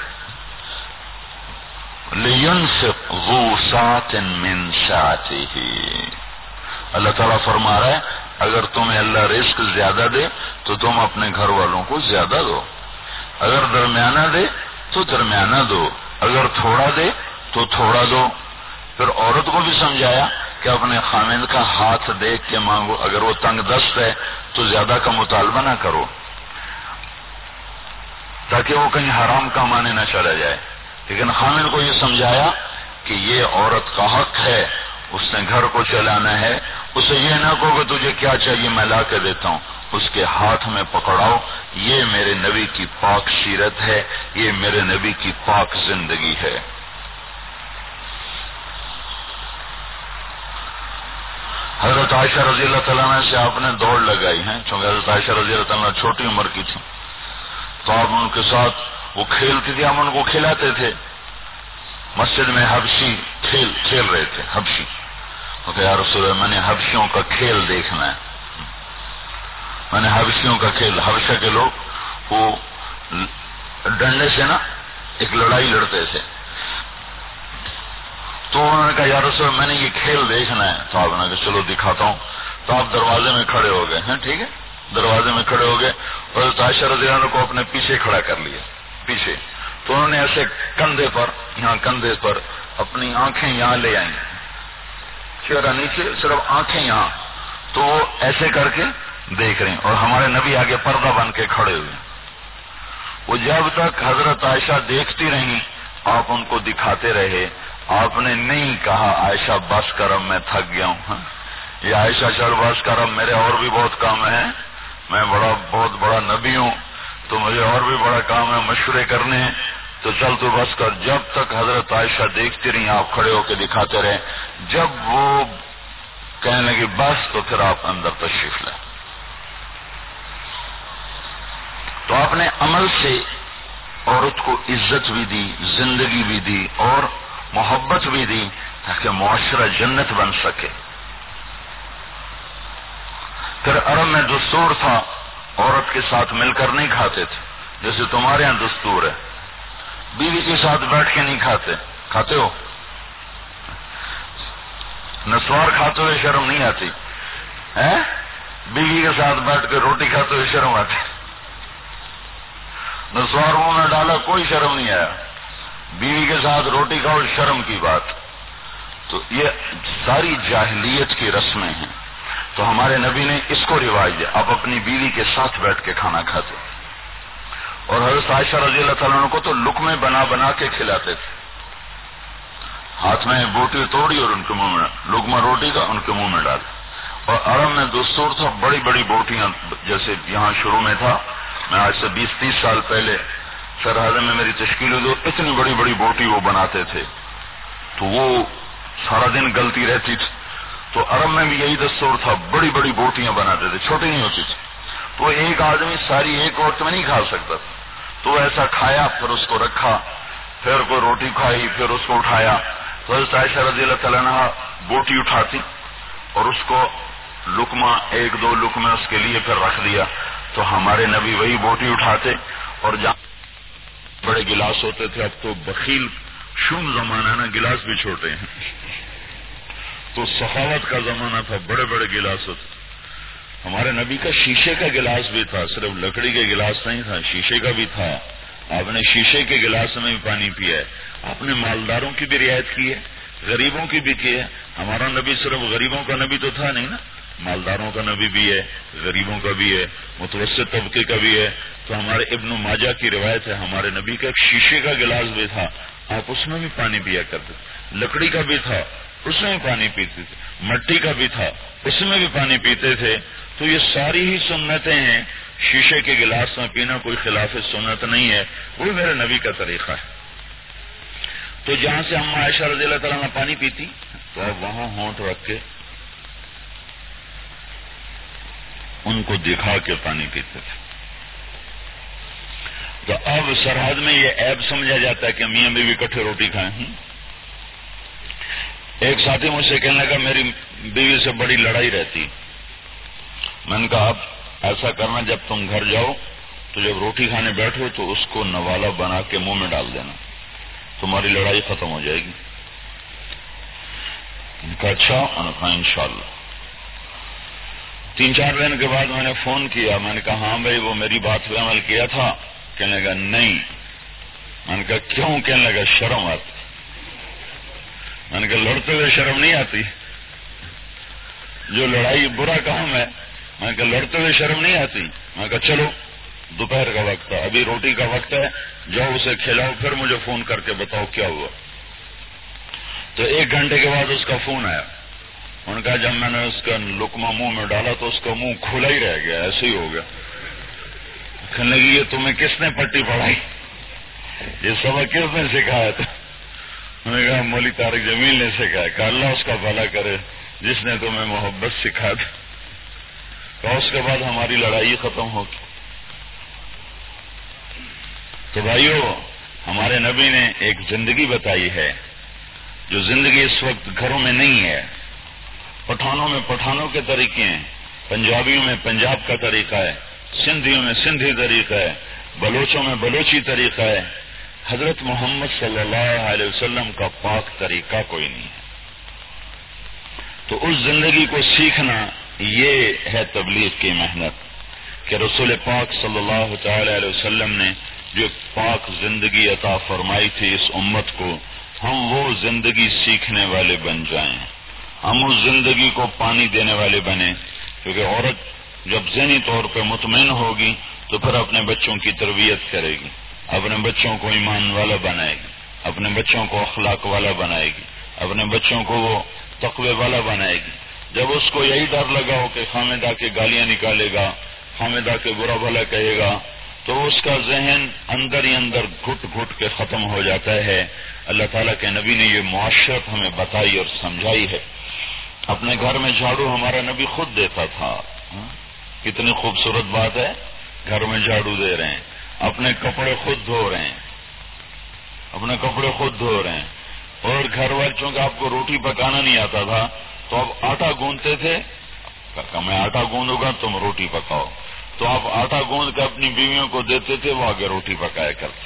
لِيُنْفِقْ ذُو سَعَةٍ مِّن سَعَتِهِ، اللہ تعالیٰ فرما رہا ہے اگر تمہیں اللہ رزق زیادہ دے تو تم اپنے گھر والوں کو زیادہ دو، اگر درمیانہ دے تو درمیانہ دو، اگر تھوڑا دے تو تھوڑا دو۔ پھر عورت کو بھی سمجھایا کہ اپنے خامند کا ہاتھ دیکھ کے مانگو، اگر وہ تنگ دست ہے تو زیادہ کا مطالبہ نہ کرو تاکہ وہ کہیں حرام کمانے نہ چلا جائے، لیکن خامند کو یہ سمجھایا کہ یہ عورت کا حق ہے، اس نے گھر کو چلانا ہے، اسے یہ نہ کہو کہ تجھے کیا چاہیے میں لا کے دیتا ہوں، اس کے ہاتھ میں پکڑاؤ، یہ میرے نبی کی پاک سیرت ہے، یہ میرے نبی کی پاک زندگی ہے۔ حضرت عائشہ رضی اللہ تعالیٰ عنہ سے آپ نے دوڑ لگائی ہے، چونکہ حضرت عائشہ رضی اللہ تعالیٰ عنہ چھوٹی عمر کی تھی، تو آپ ان کے ساتھ وہ کھیلتی تھی، ہم ان کو کھلاتے تھے، مسجد میں حبشی کھیل رہے تھے، حبشی، تو یا رسول اللہ میں نے حبشیوں کا کھیل دیکھنا ہے، میں نے حبشیوں کا کھیل، حبشہ کے لوگ وہ ڈنڈے سے نا ایک لڑائی لڑتے تھے، تو انہوں نے کہا یا رسول اللہ میں نے یہ کھیل دیکھنا ہے، تو آپ نے کہا چلو دکھاتا ہوں، تو آپ دروازے میں کھڑے ہو گئے ہیں، ٹھیک ہے، دروازے میں کھڑے ہو گئے اور عائشہ رضی اللہ عنہ کو اپنے پیچھے کھڑا کر لیا، پیچھے، تو انہوں نے ایسے کندھے پر، یہاں کندھے پر اپنی آنکھیں یہاں لے آئیں، چہرہ نیچے، صرف آنکھیں یہاں، تو وہ ایسے کر کے دیکھ رہے ہیں اور ہمارے نبی آگے پردہ بن کے کھڑے ہوئے، وہ جب تک حضرت عائشہ دیکھتی رہیں آپ ان کو دکھاتے رہے، آپ نے نہیں کہا عائشہ بس کرم میں تھک گیا ہوں، یہ عائشہ چل بس کرم میرے اور بھی بہت کام ہے، میں بہت بڑا نبی ہوں تو مجھے اور بھی بڑا کام ہے، مشورے کرنے ہیں، تو چل تو بس کر۔ جب تک حضرت عائشہ دیکھتی رہی آپ کھڑے ہو کے دکھاتے رہے، جب وہ کہنے لگی بس تو پھر آپ اندر تشریف لائیں۔ تو آپ نے عمل سے عورت کو عزت بھی دی، زندگی بھی دی اور محبت بھی دی تاکہ معاشرہ جنت بن سکے۔ پھر عرب میں دستور تھا عورت کے ساتھ مل کر نہیں کھاتے تھے، جیسے تمہارے یہاں دستور ہے، بیوی کے ساتھ بیٹھ کے نہیں کھاتے، کھاتے ہو؟ نسوار کھاتے ہوئے شرم نہیں آتی ہے؟ کے ساتھ بیٹھ کے روٹی کھاتے ہوئے شرم آتی، نسوار منہ میں ڈالا کوئی شرم نہیں آیا، بیوی کے ساتھ روٹی کھاؤ شرم کی بات۔ تو یہ ساری جاہلیت کی رسمیں ہیں، تو ہمارے نبی نے اس کو رواج دیا، آپ اپنی بیوی کے ساتھ بیٹھ کے کھانا کھاتے، اور حضرت عائشہ رضی اللہ تعالیٰ عنہ کو تو لقمے بنا بنا کے کھلاتے تھے، ہاتھ میں بوٹی توڑی اور ان کے منہ میں لقمہ روٹی کا ان کے منہ میں ڈال۔ اور عرب میں دستور تھا بڑی بڑی بوٹیاں، جیسے یہاں شروع میں تھا، میں آج سے 20-30 سال پہلے سرحد میں میری تشکیل ہوئی، اتنی بڑی بڑی بوٹی وہ بناتے تھے، تو وہ سارا دن گلتی رہتی تھی، تو عرب میں بھی یہی دستور تھا، بڑی بڑی بوٹیاں بناتے تھے، چھوٹی نہیں ہوتی تھی، تو ایک آدمی ساری ایک وقت میں نہیں کھا سکتا تھا، تو ایسا کھایا، پھر اس کو رکھا، پھر کوئی روٹی کھائی، پھر اس کو اٹھایا، تو حضرت عائشہ رضی اللہ تعالیٰ عنہ بوٹی اٹھاتی اور اس کو لقمہ 1-2 لقمے اس کے لیے پھر رکھ دیا، تو ہمارے نبی وہی بوٹی اٹھاتے، اور جہاں بڑے گلاس ہوتے تھے، اب تو بخیل شوم زمانہ نا، گلاس بھی چھوٹے ہیں، تو سخاوت کا زمانہ تھا، بڑے بڑے گلاس ہوتے، ہمارے نبی کا شیشے کا گلاس بھی تھا، صرف لکڑی کے گلاس نہیں تھا، شیشے کا بھی تھا، آپ نے شیشے کے گلاس میں بھی پانی پیا ہے، آپ نے مالداروں کی بھی رعایت کی ہے، غریبوں کی بھی کی ہے، ہمارا نبی صرف غریبوں کا نبی تو تھا نہیں نا، مالداروں کا نبی بھی ہے، غریبوں کا بھی ہے، متوسط طبقے کا بھی ہے، تو ہمارے ابن ماجہ کی روایت ہے، ہمارے نبی کا ایک شیشے کا گلاس بھی تھا، آپ اس میں بھی پانی پیا کرتے، لکڑی کا بھی تھا اس میں بھی پانی پیتے تھے، مٹی کا بھی تھا اس میں بھی پانی پیتے تھے، تو یہ ساری ہی سنتیں ہیں، شیشے کے گلاس میں پینا کوئی خلاف سنت نہیں ہے، وہ میرے نبی کا طریقہ ہے۔ تو جہاں سے ہم عائشہ رضی اللہ تعالیٰ عنہ پانی پیتی، تو اب وہاں ہونٹ رکھ کے ان کو دکھا کے پانی پیتے تھے، تو اب سرحد میں یہ عیب سمجھا جاتا ہے کہ میاں بیوی اکٹھے روٹی کھائیں۔ ایک ساتھی مجھ سے کہنے لگا میری بیوی سے بڑی لڑائی رہتی، میں نے کہا اب ایسا کرنا، جب تم گھر جاؤ تو جب روٹی کھانے بیٹھو تو اس کو نوالا بنا کے منہ میں ڈال دینا، تمہاری لڑائی ختم ہو جائے گی۔ میں نے کہا اچھا، میں نے کہا انشاءاللہ۔ 3-4 دن کے بعد میں نے فون کیا، میں نے کہا ہاں بھائی وہ میری بات پہ عمل کیا تھا؟ کہنے لگا نہیں۔ میں نے کہا کیوں؟ کہنے لگا شرم آتی۔ میں نے کہا لڑتے ہوئے شرم نہیں آتی؟ جو لڑائی برا کام ہے، میں نے کہا لڑتے ہوئے شرم نہیں آتی؟ میں نے کہا چلو دوپہر کا وقت ہے، ابھی روٹی کا وقت ہے، جاؤ اسے کھلاؤ، پھر مجھے فون کر کے بتاؤ کیا ہوا۔ تو 1 گھنٹے کے بعد اس کا فون آیا، انہوں نے کہا جب میں نے اس کا لقمہ منہ میں ڈالا تو اس کا منہ کھلا ہی رہ گیا، ایسے ہی ہو گیا۔ کہنے لگی یہ تمہیں کس نے پٹی پڑھائی، یہ سبق کس نے سکھایا تھا؟ میں نے کہا مولوی طارق جمیل نے سکھایا۔ کہا اللہ اس کا بھلا کرے جس نے تمہیں محبت سکھا دی۔ کہا اس کے بعد ہماری لڑائی ختم ہوگی۔ تو بھائیو، ہمارے نبی نے ایک زندگی بتائی ہے، جو زندگی اس وقت گھروں میں نہیں ہے۔ پٹھانوں میں پٹھانوں کے طریقے ہیں، پنجابیوں میں پنجاب کا طریقہ ہے، سندھیوں میں سندھی طریقہ ہے، بلوچوں میں بلوچی طریقہ ہے، حضرت محمد صلی اللہ علیہ وسلم کا پاک طریقہ کوئی نہیں ہے۔ تو اس زندگی کو سیکھنا یہ ہے تبلیغ کی محنت، کہ رسول پاک صلی اللہ تعالی علیہ وسلم نے جو پاک زندگی عطا فرمائی تھی اس امت کو، ہم وہ زندگی سیکھنے والے بن جائیں، ہم اس زندگی کو پانی دینے والے بنیں، کیونکہ عورت جب ذہنی طور پہ مطمئن ہوگی تو پھر اپنے بچوں کی تربیت کرے گی، اپنے بچوں کو ایمان والا بنائے گی، اپنے بچوں کو اخلاق والا بنائے گی، اپنے بچوں کو وہ تقوی والا بنائے گی۔ جب اس کو یہی ڈر لگا ہو کہ خامدہ کے گالیاں نکالے گا، خامدہ کے برا بھلا کہے گا، تو اس کا ذہن اندر ہی اندر گھٹ گھٹ کے ختم ہو جاتا ہے۔ اللہ تعالیٰ کے نبی نے یہ معاشرت ہمیں بتائی اور سمجھائی ہے۔ اپنے گھر میں جھاڑو ہمارا نبی خود دیتا تھا، کتنی خوبصورت بات ہے، گھر میں جھاڑو دے رہے ہیں، اپنے کپڑے خود دھو رہے ہیں، اپنے کپڑے خود دھو رہے ہیں، اور گھر والے چونکہ آپ کو روٹی پکانا نہیں آتا تھا تو آپ آٹا گوندتے تھے، کہا میں آٹا گوندوں گا تم روٹی پکاؤ، تو آپ آٹا گوند کے اپنی بیویوں کو دیتے تھے، وہ آگے روٹی پکایا کرتے۔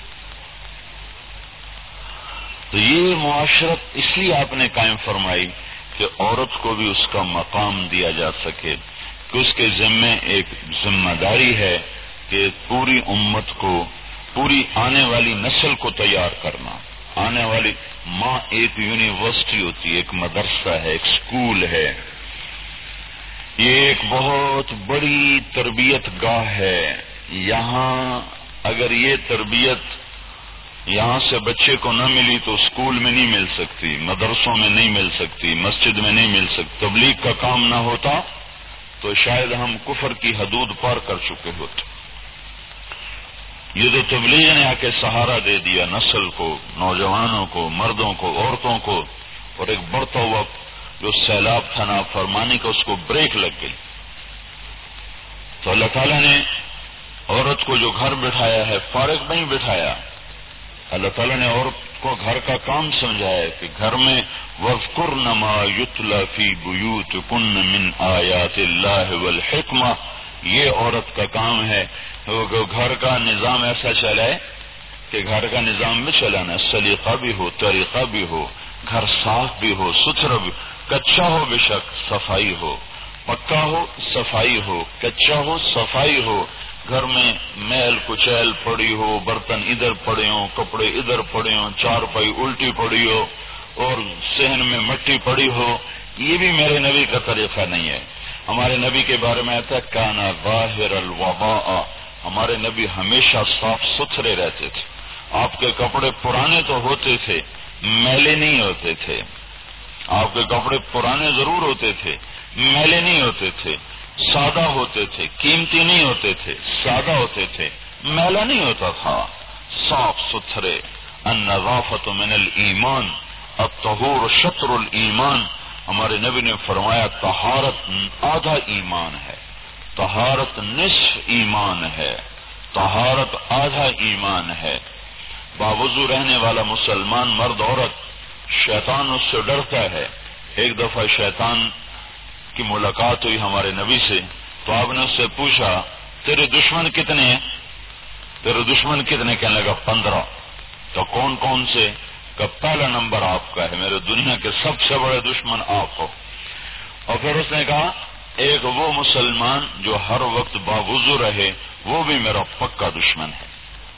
تو یہ معاشرت اس لیے آپ نے قائم فرمائی کہ عورت کو بھی اس کا مقام دیا جا سکے، کہ اس کے ذمے ایک ذمہ داری ہے کہ پوری امت کو، پوری آنے والی نسل کو تیار کرنا. آنے والی ماں ایک یونیورسٹی ہوتی ہے، ایک مدرسہ ہے، ایک اسکول ہے، یہ ایک بہت بڑی تربیت گاہ ہے. یہاں اگر یہ تربیت یہاں سے بچے کو نہ ملی تو اسکول میں نہیں مل سکتی، مدرسوں میں نہیں مل سکتی، مسجد میں نہیں مل سکتی. تبلیغ کا کام نہ ہوتا تو شاید ہم کفر کی حدود پار کر چکے ہوتے. یہ تو تبلیغ نے آ کے سہارا دے دیا نسل کو، نوجوانوں کو، مردوں کو، عورتوں کو، اور ایک بڑھتا ہوا جو سیلاب تھا نافرمانی کا اس کو بریک لگ گئی. تو اللہ تعالیٰ نے عورت کو جو گھر بٹھایا ہے فارغ نہیں بٹھایا. اللہ تعالیٰ نے عورت کو گھر کا کام سمجھایا کہ گھر میں وَاذْكُرْنَ مَا يُتْلَى فِي بُيُوتِكُنَّ مِنْ آيَاتِ اللَّهِ وَالْحِكْمَةِ. یہ عورت کا کام ہے وہ گھر کا نظام ایسا چلائے کہ گھر کا نظام بھی چلانا، سلیقہ بھی ہو، طریقہ بھی ہو، گھر صاف بھی ہو، ستھرا بھی، کچا ہو بے شک صفائی ہو، پکا ہو صفائی ہو، کچا ہو صفائی ہو. گھر میں میل کچیل پڑی ہو، برتن ادھر پڑے ہوں، کپڑے ادھر پڑے ہوں، چارپائی الٹی پڑی ہو اور صحن میں مٹی پڑی ہو، یہ بھی میرے نبی کا طریقہ نہیں ہے. ہمارے نبی کے بارے میں آتا ہے کانا ظاہر الوضاء، ہمارے نبی ہمیشہ صاف ستھرے رہتے تھے. آپ کے کپڑے پرانے تو ہوتے تھے، میلے نہیں ہوتے تھے. آپ کے کپڑے پرانے ضرور ہوتے تھے، میلے نہیں ہوتے تھے، سادہ ہوتے تھے، قیمتی نہیں ہوتے تھے، سادہ ہوتے تھے، میلا نہیں ہوتا تھا، صاف ستھرے. النظافۃ من الایمان، الطہور شطر الایمان. ہمارے نبی نے فرمایا طہارت آدھا ایمان ہے، طہارت نصف ایمان ہے، طہارت آدھا ایمان ہے. باوضو رہنے والا مسلمان مرد عورت شیطان اس سے ڈرتا ہے. ایک دفعہ شیطان کی ملاقات ہوئی ہمارے نبی سے تو آپ نے اس سے پوچھا تیرے دشمن کتنے ہیں؟ تیرے دشمن کتنے؟ کہنے لگا 15. تو کون کون سے؟ کہ پہلا نمبر آپ کا ہے، میرے دنیا کے سب سے بڑے دشمن آپ ہو. اور پھر اس نے کہا ایک وہ مسلمان جو ہر وقت باوضو رہے وہ بھی میرا پکا دشمن ہے.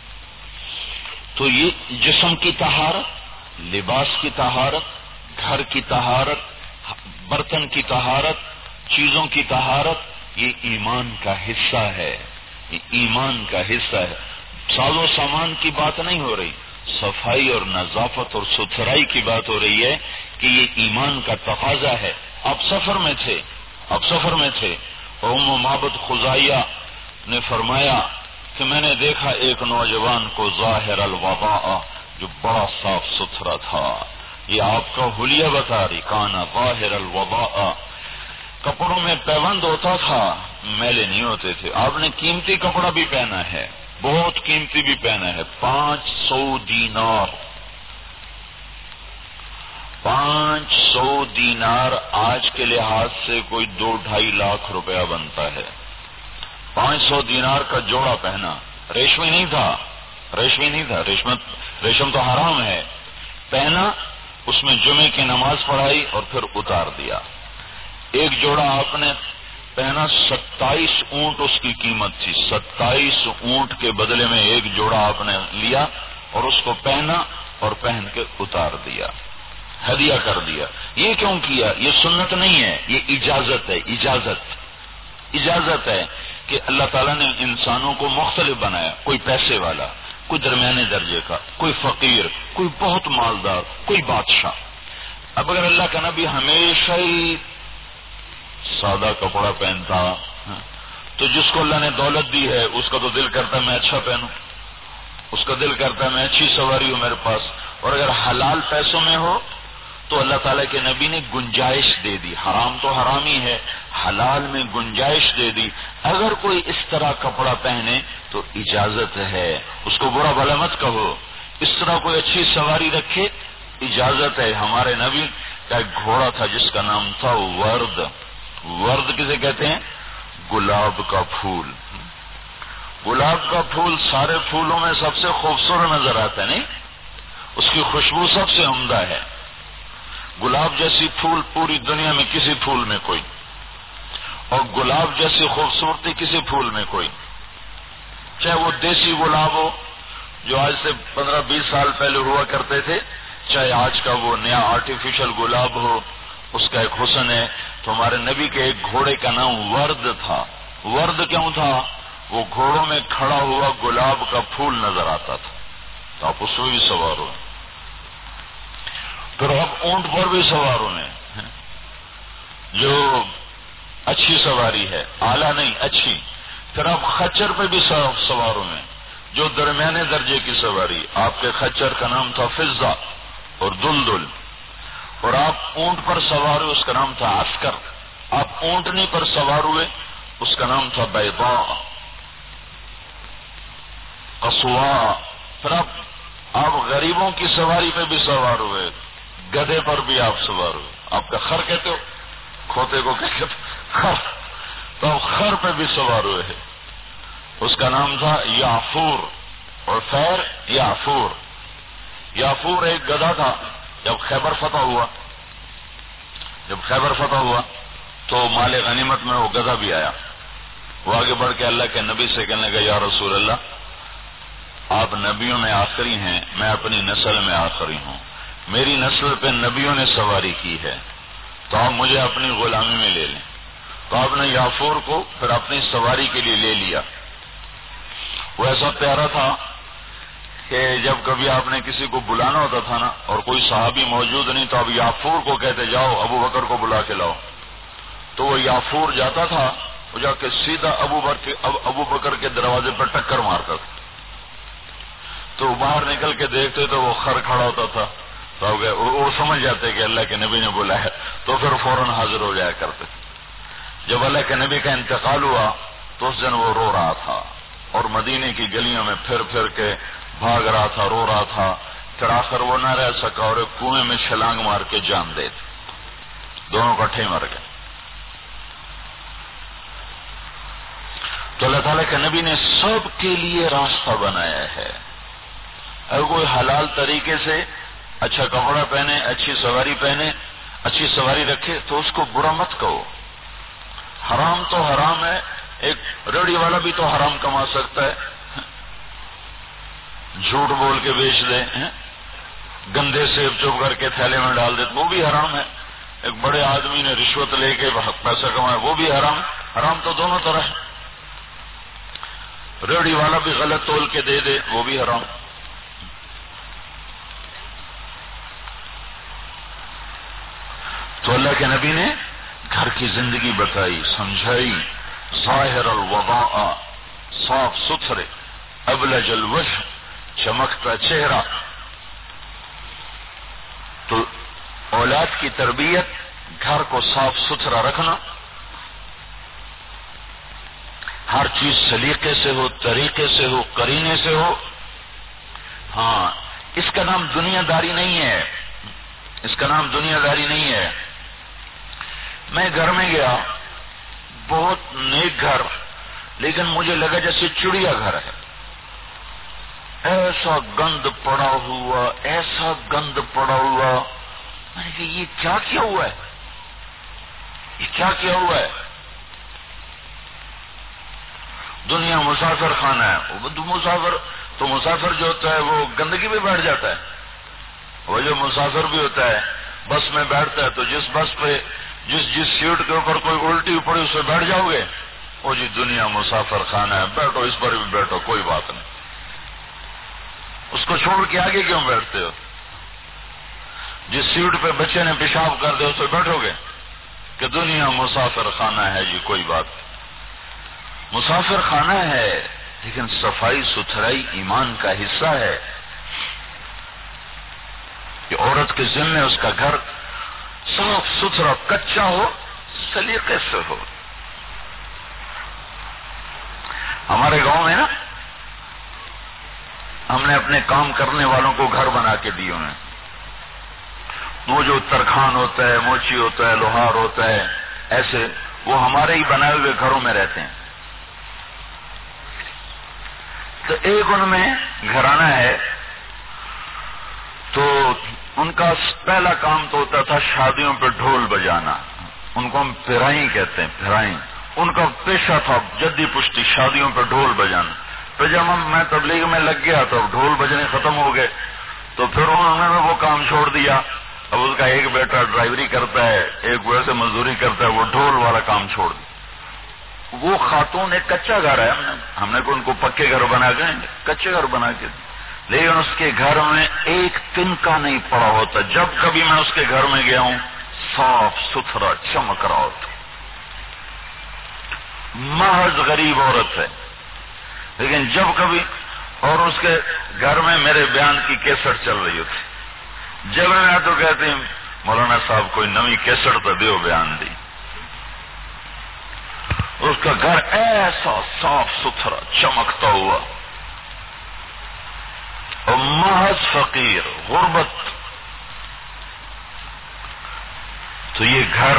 تو یہ جسم کی طہارت، لباس کی طہارت، گھر کی طہارت، برتن کی طہارت، چیزوں کی طہارت، یہ ایمان کا حصہ ہے، یہ ایمان کا حصہ ہے. ساز و سامان کی بات نہیں ہو رہی، صفائی اور نظافت اور ستھرائی کی بات ہو رہی ہے کہ یہ ایمان کا تقاضا ہے. آپ سفر میں تھے اور ام معبد خزائیہ نے فرمایا کہ میں نے دیکھا ایک نوجوان کو ظاہر الوضاء جو بڑا صاف ستھرا تھا. یہ آپ کا حلیہ بتا رہی، کانا ظاہر الوضاء. کپڑوں میں پیوند ہوتا تھا، میلے نہیں ہوتے تھے. آپ نے قیمتی کپڑا بھی پہنا ہے، بہت قیمتی بھی پہنا ہے. 500 دینار، 500 دینار آج کے لحاظ سے کوئی 2-2.5 لاکھ روپیہ بنتا ہے. 500 دینار کا جوڑا پہنا، ریشمی نہیں تھا، ریشم تو حرام ہے. پہنا، اس میں جمعے کی نماز پڑھائی اور پھر اتار دیا. ایک جوڑا آپ نے پہنا، 27 اونٹ اس کی قیمت تھی. 27 اونٹ کے بدلے میں ایک جوڑا آپ نے لیا اور اس کو پہنا اور پہن کے اتار دیا، ہدیہ کر دیا. یہ کیوں کیا؟ یہ سنت نہیں ہے، یہ اجازت ہے. اجازت ہے کہ اللہ تعالیٰ نے انسانوں کو مختلف بنایا، کوئی پیسے والا، کوئی درمیانے درجے کا، کوئی فقیر، کوئی بہت مالدار، کوئی بادشاہ. اب اگر اللہ کا نبی ہمیشہ ہی سادہ کپڑا پہنتا تو جس کو اللہ نے دولت دی ہے اس کا تو دل کرتا ہے میں اچھا پہنوں، اس کا دل کرتا ہے میں اچھی سواری ہوں میرے پاس. اور اگر حلال پیسوں میں ہو تو اللہ تعالیٰ کے نبی نے گنجائش دے دی. حرام تو حرام ہی ہے، حلال میں گنجائش دے دی. اگر کوئی اس طرح کپڑا پہنے تو اجازت ہے، اس کو برا بھلا مت کہو. اس طرح کوئی اچھی سواری رکھے، اجازت ہے. ہمارے نبی کا ایک گھوڑا تھا جس کا نام تھا ورد. ورد کسے کہتے ہیں؟ گلاب کا پھول. گلاب کا پھول سارے پھولوں میں سب سے خوبصورت نظر آتا ہے، نہیں؟ اس کی خوشبو سب سے عمدہ ہے. گلاب جیسی پھول پوری دنیا میں کسی پھول میں کوئی. اور گلاب جیسی خوبصورتی کسی پھول میں کوئی، چاہے وہ دیسی گلاب ہو جو آج سے 15-20 سال پہلے ہوا کرتے تھے، چاہے آج کا وہ نیا آرٹیفیشل گلاب ہو، اس کا ایک حسن ہے۔ تو ہمارے نبی کے ایک گھوڑے کا نام ورد تھا۔ ورد کیوں تھا؟ وہ گھوڑوں میں کھڑا ہوا گلاب کا پھول نظر آتا تھا، تو آپ اس میں بھی سوار ہوئے۔ پھر اب اونٹ پر بھی سوار ہوئے، جو اچھی سواری ہے، اعلیٰ نہیں اچھی۔ پھر آپ خچر پہ بھی سوار ہوئے، جو درمیانے درجے کی سواری۔ آپ کے خچر کا نام تھا فضہ اور دلدل، اور آپ اونٹ پر سوار ہوئے، اس کا نام تھا عسکر۔ آپ اونٹنی پر سوار ہوئے، اس کا نام تھا بیضاء، قصواء۔ پھر آپ غریبوں کی سواری پہ بھی سوار ہوئے، گدھے پر بھی آپ سوار ہوئے۔ آپ کا خر کہتے ہو، کھوتے کو کہتے خر، تو آپ خر پہ بھی سوار ہوئے ہیں، اس کا نام تھا یافور، اور خیر یافور۔ یافور ایک گدھا تھا۔ جب خیبر فتح ہوا تو مال غنیمت میں وہ گدھا بھی آیا۔ وہ آگے بڑھ کے اللہ کے نبی سے کہنے لگا، یا رسول اللہ، آپ نبیوں میں آخری ہیں، میں اپنی نسل میں آخری ہوں، میری نسل پہ نبیوں نے سواری کی ہے، تو آپ مجھے اپنی غلامی میں لے لیں۔ تو آپ نے یافور کو پھر اپنی سواری کے لیے لے لیا۔ وہ ایسا پیارا تھا کہ جب کبھی آپ نے کسی کو بلانا ہوتا تھا نا، اور کوئی صحابی موجود نہیں، تو اب یافور کو کہتے جاؤ ابو بکر کو بلا کے لاؤ، تو وہ یافور جاتا تھا، وہ جا کے سیدھا ابو بکر کے دروازے پر ٹکر مارتا تھا۔ تو باہر نکل کے دیکھتے تو وہ خر کھڑا ہوتا تھا، تو وہ سمجھ جاتے کہ اللہ کے نبی نے بلایا، تو پھر فوراً حاضر ہو جایا کرتے۔ جب اللہ کے نبی کا انتقال ہوا تو اس دن وہ رو رہا تھا، اور مدینے کی گلیوں میں پھر پھر کے بھاگ رہا تھا، رو رہا تھا۔ پھر آخر وہ نہ رہ سکا اور ایک کنویں میں چھلانگ مار کے جان دے دی، دونوں کٹھے مر گئے۔ تو اللہ تعالیٰ کے نبی نے سب کے لیے راستہ بنایا ہے۔ اگر کوئی حلال طریقے سے اچھا کپڑا پہنے، اچھی سواری پہنے، اچھی سواری رکھے، تو اس کو برا مت کہو۔ حرام تو حرام ہے، ایک ریڑھی والا بھی تو حرام کما سکتا ہے، جھوٹ بول کے بیچ دے، گندے سیب چپ کر کے تھیلے میں ڈال دے، وہ بھی حرام ہے۔ ایک بڑے آدمی نے رشوت لے کے پیسہ کمایا، وہ بھی حرام ہے۔ حرام تو دونوں طرح ہے۔ ریڑھی والا بھی غلط تول کے دے دے، وہ بھی حرام۔ تو اللہ کے نبی نے گھر کی زندگی بتائی، سمجھائی، ظاہر الوضاء، صاف ستھرے، ابلج الوجہ، چمکتا چہرہ۔ تو اولاد کی تربیت، گھر کو صاف ستھرا رکھنا، ہر چیز سلیقے سے ہو، طریقے سے ہو، قرینے سے ہو۔ ہاں، اس کا نام دنیا داری نہیں ہے، اس کا نام دنیا داری نہیں ہے۔ میں گھر میں گیا، بہت نیک گھر، لیکن مجھے لگا جیسے چڑیا گھر ہے، ایسا گند پڑا ہوا، ایسا گند پڑا ہوا۔ میں نے کہا یہ کیا ہوا ہے، یہ کیا ہوا ہے؟ دنیا مسافر خانہ ہے، مسافر جو ہوتا ہے وہ گندگی میں بیٹھ جاتا ہے۔ وہ جو مسافر بھی ہوتا ہے، بس میں بیٹھتا ہے، تو جس بس پہ جس سیٹ کے اوپر کوئی الٹی پڑی اس پہ بیٹھ جاؤ گے، وہ جی دنیا مسافر خانہ ہے، بیٹھو اس پر بھی بیٹھو، کوئی بات نہیں۔ اس کو چھوڑ کے آگے کیوں بیٹھتے ہو؟ جس سیٹ پہ بچے نے پیشاب کر دیا اس پہ بیٹھو گے کہ دنیا مسافر خانہ ہے جی، کوئی بات نہیں۔ مسافر خانہ ہے، لیکن صفائی ستھرائی ایمان کا حصہ ہے کہ عورت کے ذمے اس کا گھر صاف ستھرا، کچا ہو، سلیقے سے ہو۔ ہمارے گاؤں میں نا، ہم نے اپنے کام کرنے والوں کو گھر بنا کے دیے ہیں۔ وہ جو ترخان ہوتا ہے، موچی ہوتا ہے، لوہار ہوتا ہے، ایسے وہ ہمارے ہی بنائے ہوئے گھروں میں رہتے ہیں۔ تو ایک ان میں گھرانہ ہے، تو ان کا پہلا کام تو ہوتا تھا شادیوں پہ ڈھول بجانا، ان کو ہم پھرائی کہتے ہیں، پھرائی۔ ان کا پیشہ تھا جدی پشتی شادیوں پہ ڈھول بجانا. تو جب میں تبلیغ میں لگ گیا تو ڈھول بجنے ختم ہو گئے، تو پھر انہوں نے وہ کام چھوڑ دیا. اب اس کا ایک بیٹا ڈرائیوری کرتا ہے، ایک ویسے مزدوری کرتا ہے، وہ ڈھول والا کام چھوڑ دیا. وہ خاتون ایک کچا گھر ہے، ہم نے ان کو پکے گھر بنا کے کچے گھر بنا کے، لیکن اس کے گھر میں ایک تنکا نہیں پڑا ہوتا. جب کبھی میں اس کے گھر میں گیا ہوں صاف ستھرا چمک رہا ہوتا. محض غریب عورت ہے، لیکن جب کبھی، اور اس کے گھر میں میرے بیان کی کیسٹ چل رہی ہوتی. جب میں تو کہتے ہیں مولانا صاحب کوئی نئی کیسٹ تو دیو بیان دی. اس کا گھر ایسا صاف ستھرا چمکتا ہوا، اور محض فقیر، غربت. تو یہ گھر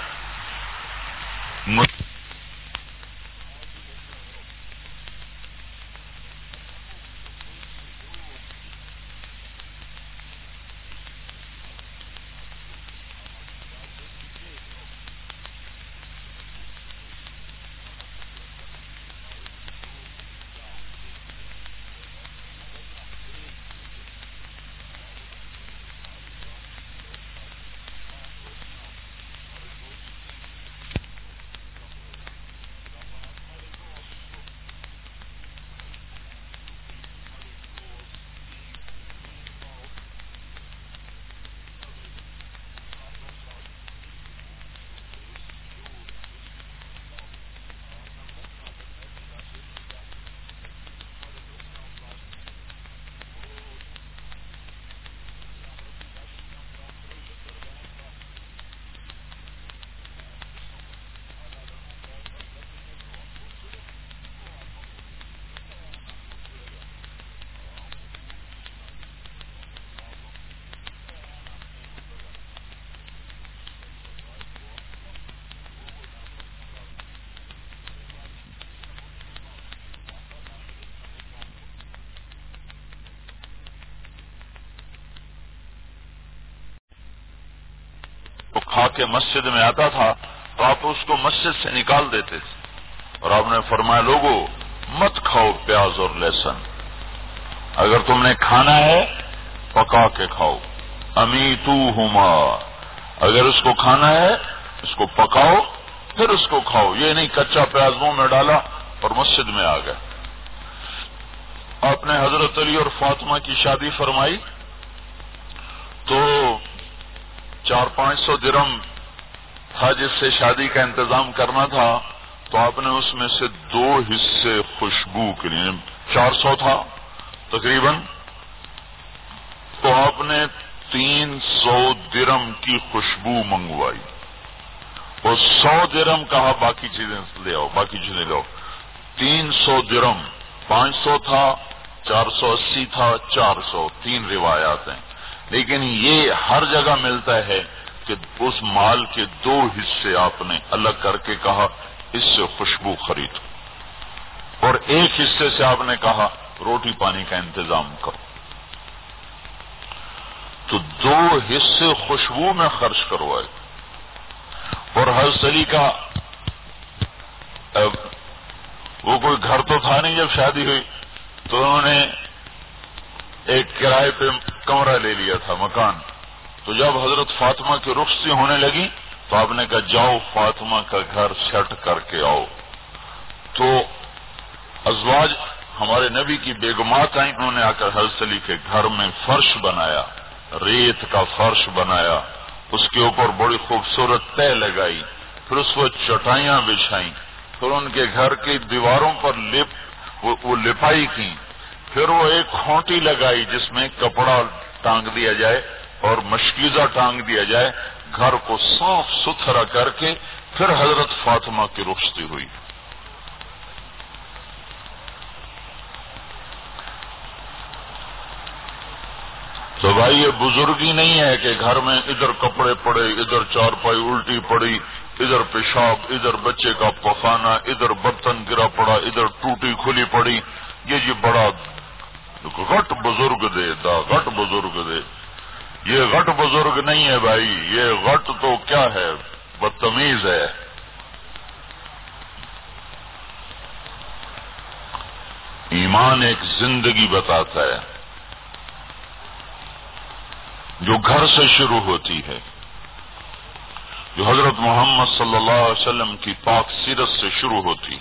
کھا کے مسجد میں آتا تھا تو آپ اس کو مسجد سے نکال دیتے تھے. اور آپ نے فرمایا لوگوں مت کھاؤ پیاز اور لہسن، اگر تم نے کھانا ہے پکا کے کھاؤ. امیتوہما، اگر اس کو کھانا ہے اس کو پکاؤ پھر اس کو کھاؤ. یہ نہیں کچا پیاز منہ میں ڈالا اور مسجد میں آ گئے. آپ نے حضرت علی اور فاطمہ کی شادی فرمائی تو 400-500 درہم تھا جس سے شادی کا انتظام کرنا تھا. تو آپ نے اس میں سے 2 حصے خوشبو کے لیے، 400 تھا تقریباً، تو آپ نے 300 درہم کی خوشبو منگوائی اور 100 درہم کہا باقی چیزیں لے آؤ، باقی چیزیں لے آؤ. 300 درہم، 500 تھا، 480 تھا، 400، 3 روایات ہیں. لیکن یہ ہر جگہ ملتا ہے کہ اس مال کے 2 حصے آپ نے الگ کر کے کہا اس سے خوشبو خرید، اور 1 حصے سے آپ نے کہا روٹی پانی کا انتظام کرو. تو 2 حصے خوشبو میں خرچ کروائے. اور حضرت علی کا وہ کوئی گھر تو تھا نہیں جب شادی ہوئی، تو انہوں نے ایک کرائے پہ کمرہ لے لیا تھا، مکان. تو جب حضرت فاطمہ کی رخصتی ہونے لگی تو آپ نے کہا جاؤ فاطمہ کا گھر سیٹ کر کے آؤ. تو ازواج ہمارے نبی کی بیگمات آئیں، انہوں نے آ کر حضرت علی کے گھر میں فرش بنایا، ریت کا فرش بنایا، اس کے اوپر بڑی خوبصورت تہ لگائی، پھر اس کو چٹائیاں بچھائیں، پھر ان کے گھر کی دیواروں پر وہ لپائی کی، پھر وہ ایک کھونٹی لگائی جس میں کپڑا ٹانگ دیا جائے اور مشکیزہ ٹانگ دیا جائے. گھر کو صاف ستھرا کر کے پھر حضرت فاطمہ کی رخصتی ہوئی. تو بھائی یہ بزرگی نہیں ہے کہ گھر میں ادھر کپڑے پڑے، ادھر چارپائی الٹی پڑی، ادھر پیشاب، ادھر بچے کا پخانا، ادھر برتن گرا پڑا، ادھر ٹوٹی کھلی پڑی. یہ بڑا غٹ بزرگ دے دا، غٹ بزرگ دے. یہ غٹ بزرگ نہیں ہے بھائی، یہ غٹ تو کیا ہے، بدتمیز ہے. ایمان ایک زندگی بتاتا ہے جو گھر سے شروع ہوتی ہے، جو حضرت محمد صلی اللہ علیہ وسلم کی پاک سیرت سے شروع ہوتی.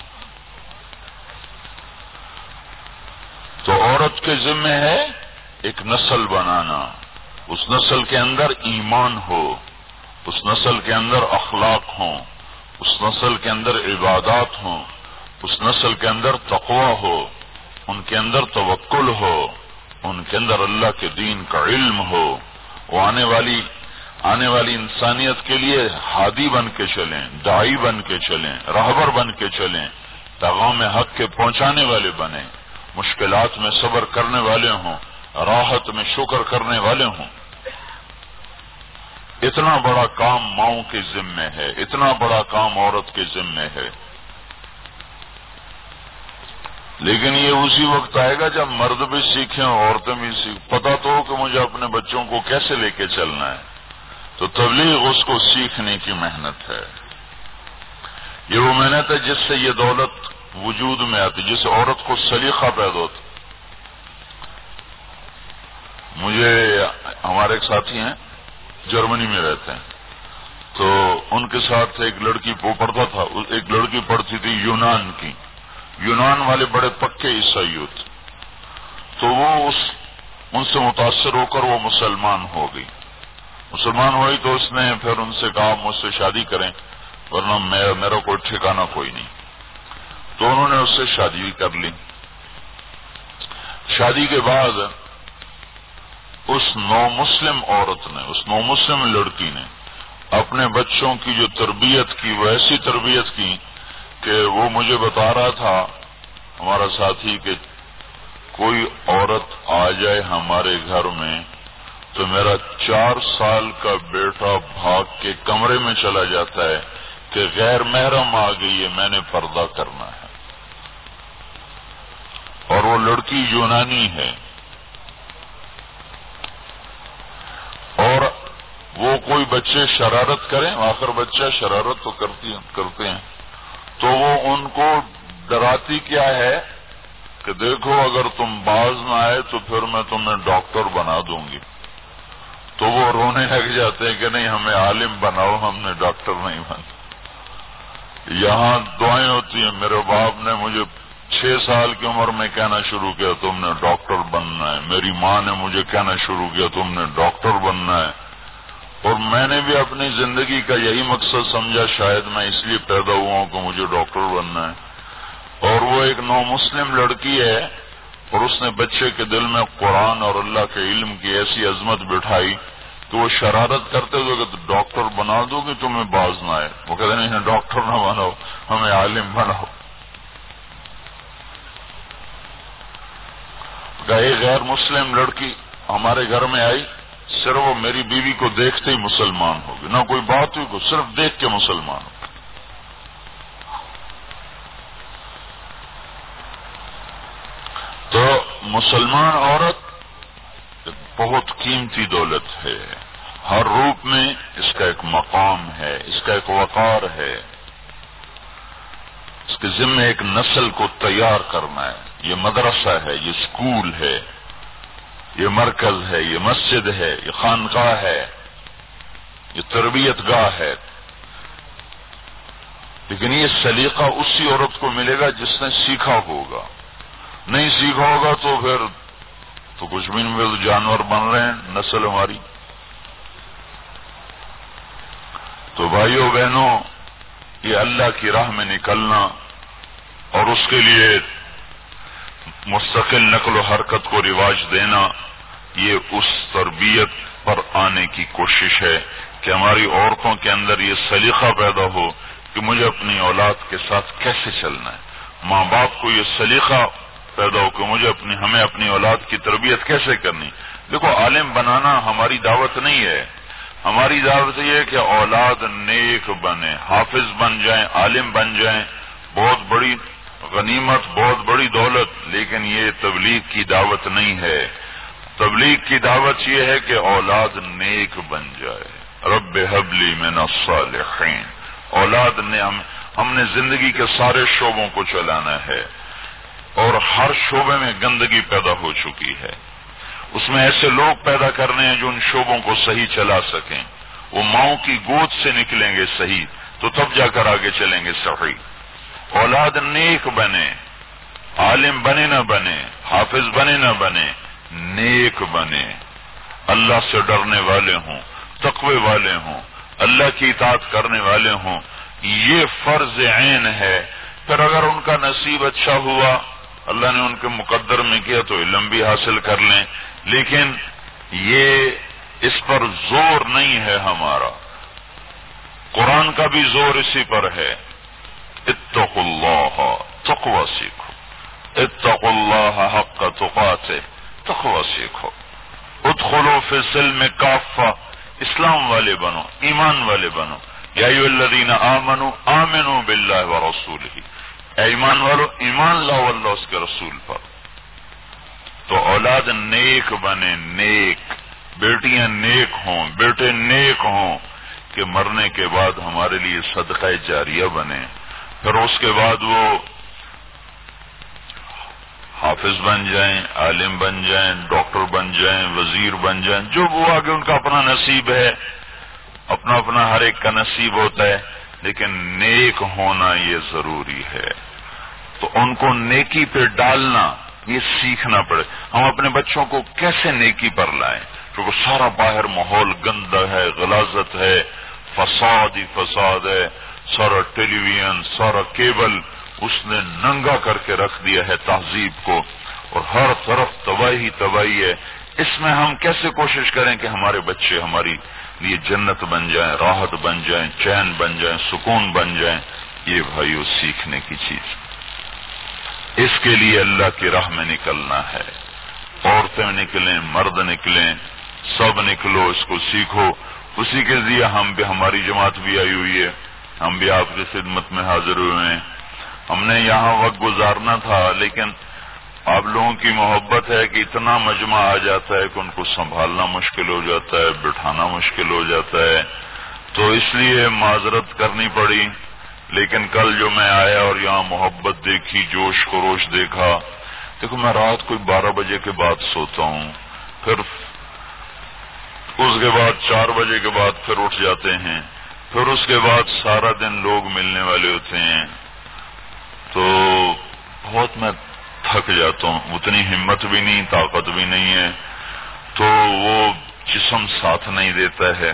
تو عورت کے ذمہ ہے ایک نسل بنانا، اس نسل کے اندر ایمان ہو، اس نسل کے اندر اخلاق ہوں، اس نسل کے اندر عبادات ہوں، اس نسل کے اندر تقوی ہو، ان کے اندر توکل ہو، ان کے اندر اللہ کے دین کا علم ہو. وہ آنے والی انسانیت کے لیے ہادی بن کے چلیں، داعی بن کے چلیں، راہبر بن کے چلیں، پیغام حق کے پہنچانے والے بنیں، مشکلات میں صبر کرنے والے ہوں، راحت میں شکر کرنے والے ہوں. اتنا بڑا کام ماؤں کے ذمے ہے، اتنا بڑا کام عورت کے ذمے ہے. لیکن یہ اسی وقت آئے گا جب مرد بھی سیکھیں عورتیں بھی سیکھیں. پتا تو ہو کہ مجھے اپنے بچوں کو کیسے لے کے چلنا ہے، تو تبلیغ اس کو سیکھنے کی محنت ہے. یہ وہ محنت ہے جس سے یہ دولت وجود میں آتی، جس سے عورت کو سلیقہ پیدا ہوتا. مجھے ہمارے ایک ساتھی ہیں جرمنی میں رہتے ہیں، تو ان کے ساتھ ایک لڑکی پڑھتا تھا، ایک لڑکی پڑھتی تھی یونان کی. یونان والے بڑے پکے عیسائی ہوتے، تو وہ ان سے متاثر ہو کر وہ مسلمان ہو گئی. مسلمان ہوئی تو اس نے پھر ان سے کہا مجھ سے شادی کریں ورنہ میرا کوئی ٹھکانہ کوئی نہیں. تو انہوں نے اس سے شادی کر لی. شادی کے بعد اس نو مسلم عورت نے، اس نو مسلم لڑکی نے اپنے بچوں کی جو تربیت کی وہ ایسی تربیت کی کہ وہ مجھے بتا رہا تھا ہمارا ساتھی کہ کوئی عورت آ جائے ہمارے گھر میں تو میرا 4 سال کا بیٹا بھاگ کے کمرے میں چلا جاتا ہے کہ غیر محرم آ گئی ہے، میں نے پردہ کرنا ہے. اور وہ لڑکی یونانی ہے، اور وہ کوئی بچے شرارت کریں، آخر بچہ شرارت تو کرتے ہیں، تو وہ ان کو ڈراتی کیا ہے کہ دیکھو اگر تم باز نہ آئے تو پھر میں تمہیں ڈاکٹر بنا دوں گی. تو وہ رونے لگ جاتے ہیں کہ نہیں ہمیں عالم بناؤ، ہم نے ڈاکٹر نہیں بنا. یہاں دعائیں ہوتی ہیں، میرے باپ نے مجھے 6 سال کی عمر میں کہنا شروع کیا تم نے ڈاکٹر بننا ہے، میری ماں نے مجھے کہنا شروع کیا تم نے ڈاکٹر بننا ہے. اور میں نے بھی اپنی زندگی کا یہی مقصد سمجھا، شاید میں اس لیے پیدا ہوا ہوں کہ مجھے ڈاکٹر بننا ہے. اور وہ ایک نو مسلم لڑکی ہے اور اس نے بچے کے دل میں قرآن اور اللہ کے علم کی ایسی عظمت بٹھائی کہ وہ شرارت کرتے ہوئے کہ ڈاکٹر بنا دو کہ تمہیں باز نہ آئے. وہ کہتے نہیں ڈاکٹر نہ بناؤ، ہمیں عالم بناؤ. ایک غیر مسلم لڑکی ہمارے گھر میں آئی، صرف وہ میری بیوی کو دیکھتے ہی مسلمان ہو گئی، نہ کوئی بات ہوئی، کو صرف دیکھ کے مسلمان ہو. تو مسلمان عورت بہت قیمتی دولت ہے، ہر روپ میں اس کا ایک مقام ہے، اس کا ایک وقار ہے. اس کے ذمہ ایک نسل کو تیار کرنا ہے. یہ مدرسہ ہے، یہ اسکول ہے، یہ مرکز ہے، یہ مسجد ہے، یہ خانقاہ ہے، یہ تربیت گاہ ہے. لیکن یہ سلیقہ اسی عورت کو ملے گا جس نے سیکھا ہوگا. نہیں سیکھا ہوگا تو پھر تو کچھ بھی نہیں، تو جانور بن رہے ہیں نسل ہماری. تو بھائیوں بہنوں، یہ اللہ کی راہ میں نکلنا اور اس کے لیے مستقل نقل و حرکت کو رواج دینا، یہ اس تربیت پر آنے کی کوشش ہے کہ ہماری عورتوں کے اندر یہ سلیقہ پیدا ہو کہ مجھے اپنی اولاد کے ساتھ کیسے چلنا ہے. ماں باپ کو یہ سلیقہ پیدا ہو کہ ہمیں اپنی اولاد کی تربیت کیسے کرنی. دیکھو عالم بنانا ہماری دعوت نہیں ہے، ہماری دعوت یہ ہے کہ اولاد نیک بنے، حافظ بن جائیں، عالم بن جائیں. بہت بڑی غنیمت، بہت بڑی دولت، لیکن یہ تبلیغ کی دعوت نہیں ہے. تبلیغ کی دعوت یہ ہے کہ اولاد نیک بن جائے. رب ہب لی من الصالحین. اولاد نے ہم نے زندگی کے سارے شعبوں کو چلانا ہے. اور ہر شعبے میں گندگی پیدا ہو چکی ہے. اس میں ایسے لوگ پیدا کرنے ہیں جو ان شعبوں کو صحیح چلا سکیں. وہ ماؤں کی گود سے نکلیں گے صحیح تو تب جا کر آگے چلیں گے صحیح. اولاد نیک بنے، عالم بنے نہ بنے، حافظ بنے نہ بنے، نیک بنے، اللہ سے ڈرنے والے ہوں، تقوی والے ہوں، اللہ کی اطاعت کرنے والے ہوں. یہ فرض عین ہے. پھر اگر ان کا نصیب اچھا ہوا، اللہ نے ان کے مقدر میں کیا تو علم بھی حاصل کر لیں. لیکن یہ اس پر زور نہیں ہے ہمارا. قرآن کا بھی زور اسی پر ہے. اتقوا اللہ، تقوی سیکھو. اتقوا اللہ حق تقاتے، تقوی سیکھو. ادخلوا فی السلم کافہ، اسلام والے بنو، ایمان والے بنو. یا ایھا الذین آمنوا آمنوا باللہ ورسولہ، اے ایمان والو ایمان لاؤ اللہ اس کے رسول پر. تو اولاد نیک بنے، نیک بیٹیاں نیک ہوں، بیٹے نیک ہوں کہ مرنے کے بعد ہمارے لیے صدقہ جاریہ بنے. پھر اس کے بعد وہ حافظ بن جائیں، عالم بن جائیں، ڈاکٹر بن جائیں، وزیر بن جائیں، جو وہ آگے ان کا اپنا نصیب ہے. اپنا اپنا ہر ایک کا نصیب ہوتا ہے، لیکن نیک ہونا یہ ضروری ہے. تو ان کو نیکی پہ ڈالنا یہ سیکھنا پڑے. ہم اپنے بچوں کو کیسے نیکی پر لائیں؟ کیونکہ سارا باہر ماحول گندا ہے، غلاظت ہے، فساد ہی فساد ہے. سارا ٹیلی ویژن، سارا کیبل اس نے ننگا کر کے رکھ دیا ہے تہذیب کو، اور ہر طرف تباہی تباہی ہے. اس میں ہم کیسے کوشش کریں کہ ہمارے بچے ہماری لیے جنت بن جائیں، راحت بن جائیں، چین بن جائیں، سکون بن جائیں؟ یہ بھائیو سیکھنے کی چیز. اس کے لیے اللہ کی راہ میں نکلنا ہے. عورتیں نکلیں، مرد نکلیں، سب نکلو، اس کو سیکھو. اسی کے ذریعے ہماری جماعت بھی آئی ہوئی ہے. ہم بھی آپ کی خدمت میں حاضر ہوئے ہیں. ہم نے یہاں وقت گزارنا تھا، لیکن آپ لوگوں کی محبت ہے کہ اتنا مجمع آ جاتا ہے کہ ان کو سنبھالنا مشکل ہو جاتا ہے، بٹھانا مشکل ہو جاتا ہے. تو اس لیے معذرت کرنی پڑی. لیکن کل جو میں آیا اور یہاں محبت دیکھی، جوش خروش دیکھا. دیکھو میں رات کوئی 12 بجے کے بعد سوتا ہوں، پھر اس کے بعد 4 بجے کے بعد پھر اٹھ جاتے ہیں، پھر اس کے بعد سارا دن لوگ ملنے والے ہوتے ہیں. تو بہت میں تھک جاتا ہوں، اتنی ہمت بھی نہیں، طاقت بھی نہیں ہے، تو وہ جسم ساتھ نہیں دیتا ہے.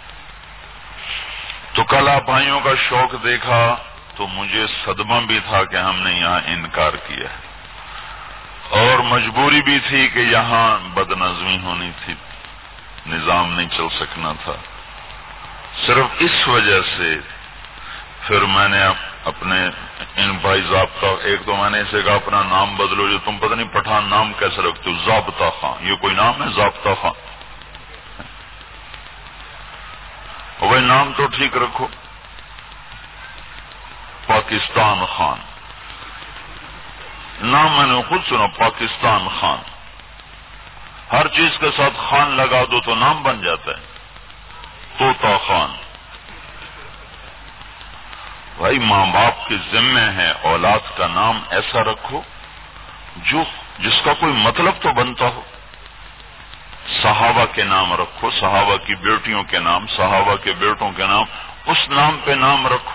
تو کل آپ بھائیوں کا شوق دیکھا تو مجھے صدمہ بھی تھا کہ ہم نے یہاں انکار کیا، اور مجبوری بھی تھی کہ یہاں بدنظمی ہونی تھی، نظام نہیں چل سکنا تھا. صرف اس وجہ سے پھر میں نے اپنے ان بھائی ضابطہ، ایک تو میں نے اسے کہا اپنا نام بدلو، جو تم پتہ نہیں پٹھان نام کیسے رکھتے ہو، ضابطہ خان. یہ کوئی نام ہے ضابطہ خان؟ اور بھائی نام تو ٹھیک رکھو، پاکستان خان. نام میں نے خود سنا، پاکستان خان. ہر چیز کے ساتھ خان لگا دو تو نام بن جاتا ہے. طوطا خان. بھائی ماں باپ کے ذمے ہے اولاد کا نام ایسا رکھو جس کا کوئی مطلب تو بنتا ہو. صحابہ کے نام رکھو، صحابہ کی بیٹیوں کے نام، صحابہ کے بیٹوں کے نام، اس نام پہ نام رکھو.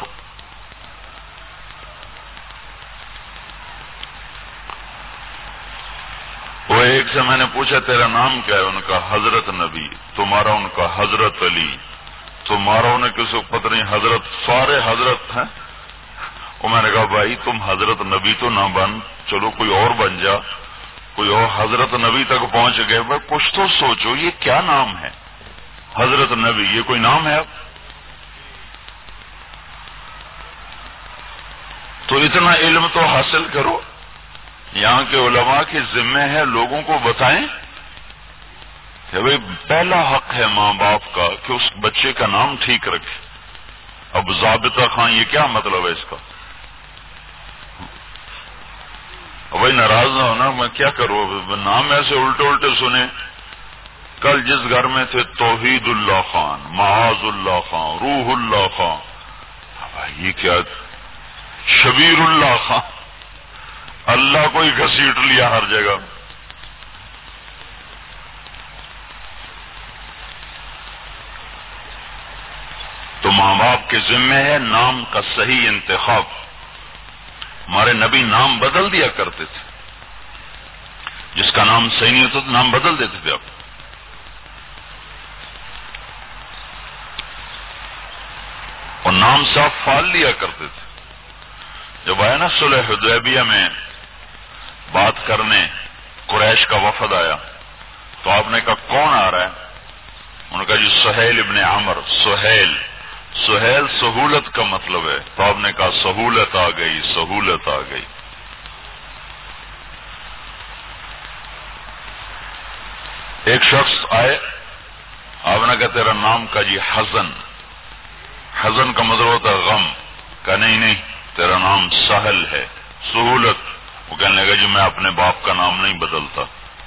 وہ ایک سے میں نے پوچھا تیرا نام کیا ہے؟ ان کا حضرت نبی. تمہارا؟ ان کا حضرت علی. تمہارا؟ انہیں کسی کو پتہ نہیں، حضرت سارے حضرت ہیں. اور میں نے کہا بھائی تم حضرت نبی تو نہ بن، چلو کوئی اور بن جا، کوئی اور حضرت نبی تک پہنچ گئے. بھائی کچھ تو سوچو، یہ کیا نام ہے؟ حضرت نبی یہ کوئی نام ہے؟ اب تو اتنا علم تو حاصل کرو. یہاں کے علماء کے ذمہ ہے لوگوں کو بتائیں کہ بھائی پہلا حق ہے ماں باپ کا کہ اس بچے کا نام ٹھیک رکھے. اب ضابطہ خان یہ کیا مطلب ہے اس کا؟ بھائی ناراض نہ ہونا، میں کیا کروں، نام ایسے الٹے الٹے سنے. کل جس گھر میں تھے توحید اللہ خان، معاذ اللہ خان، روح اللہ خان، یہ کیا، شبیر اللہ خان. اللہ کو ہی گھسیٹ لیا ہر جگہ. تو ماں باپ کے ذمہ ہے نام کا صحیح انتخاب. ہمارے نبی نام بدل دیا کرتے تھے، جس کا نام صحیح نہیں ہوتا تو نام بدل دیتے تھے. آپ اور نام سے آپ فال لیا کرتے تھے. جب آیا نا صلح حدیبیہ میں بات کرنے، قریش کا وفد آیا تو آپ نے کہا کون آ رہا ہے؟ انہوں نے کہا جی سہیل ابن عمر. سہیل سہولت کا مطلب ہے. تو آپ نے کہا سہولت آ گئی، سہولت آ گئی. ایک شخص آئے، آپ نے کہا تیرا نام کا جی حزن. حزن کا مطلب ہوتا ہے غم. کہا نہیں تیرا نام سہل ہے، سہولت. وہ کہنے لگا جی میں اپنے باپ کا نام نہیں بدلتا.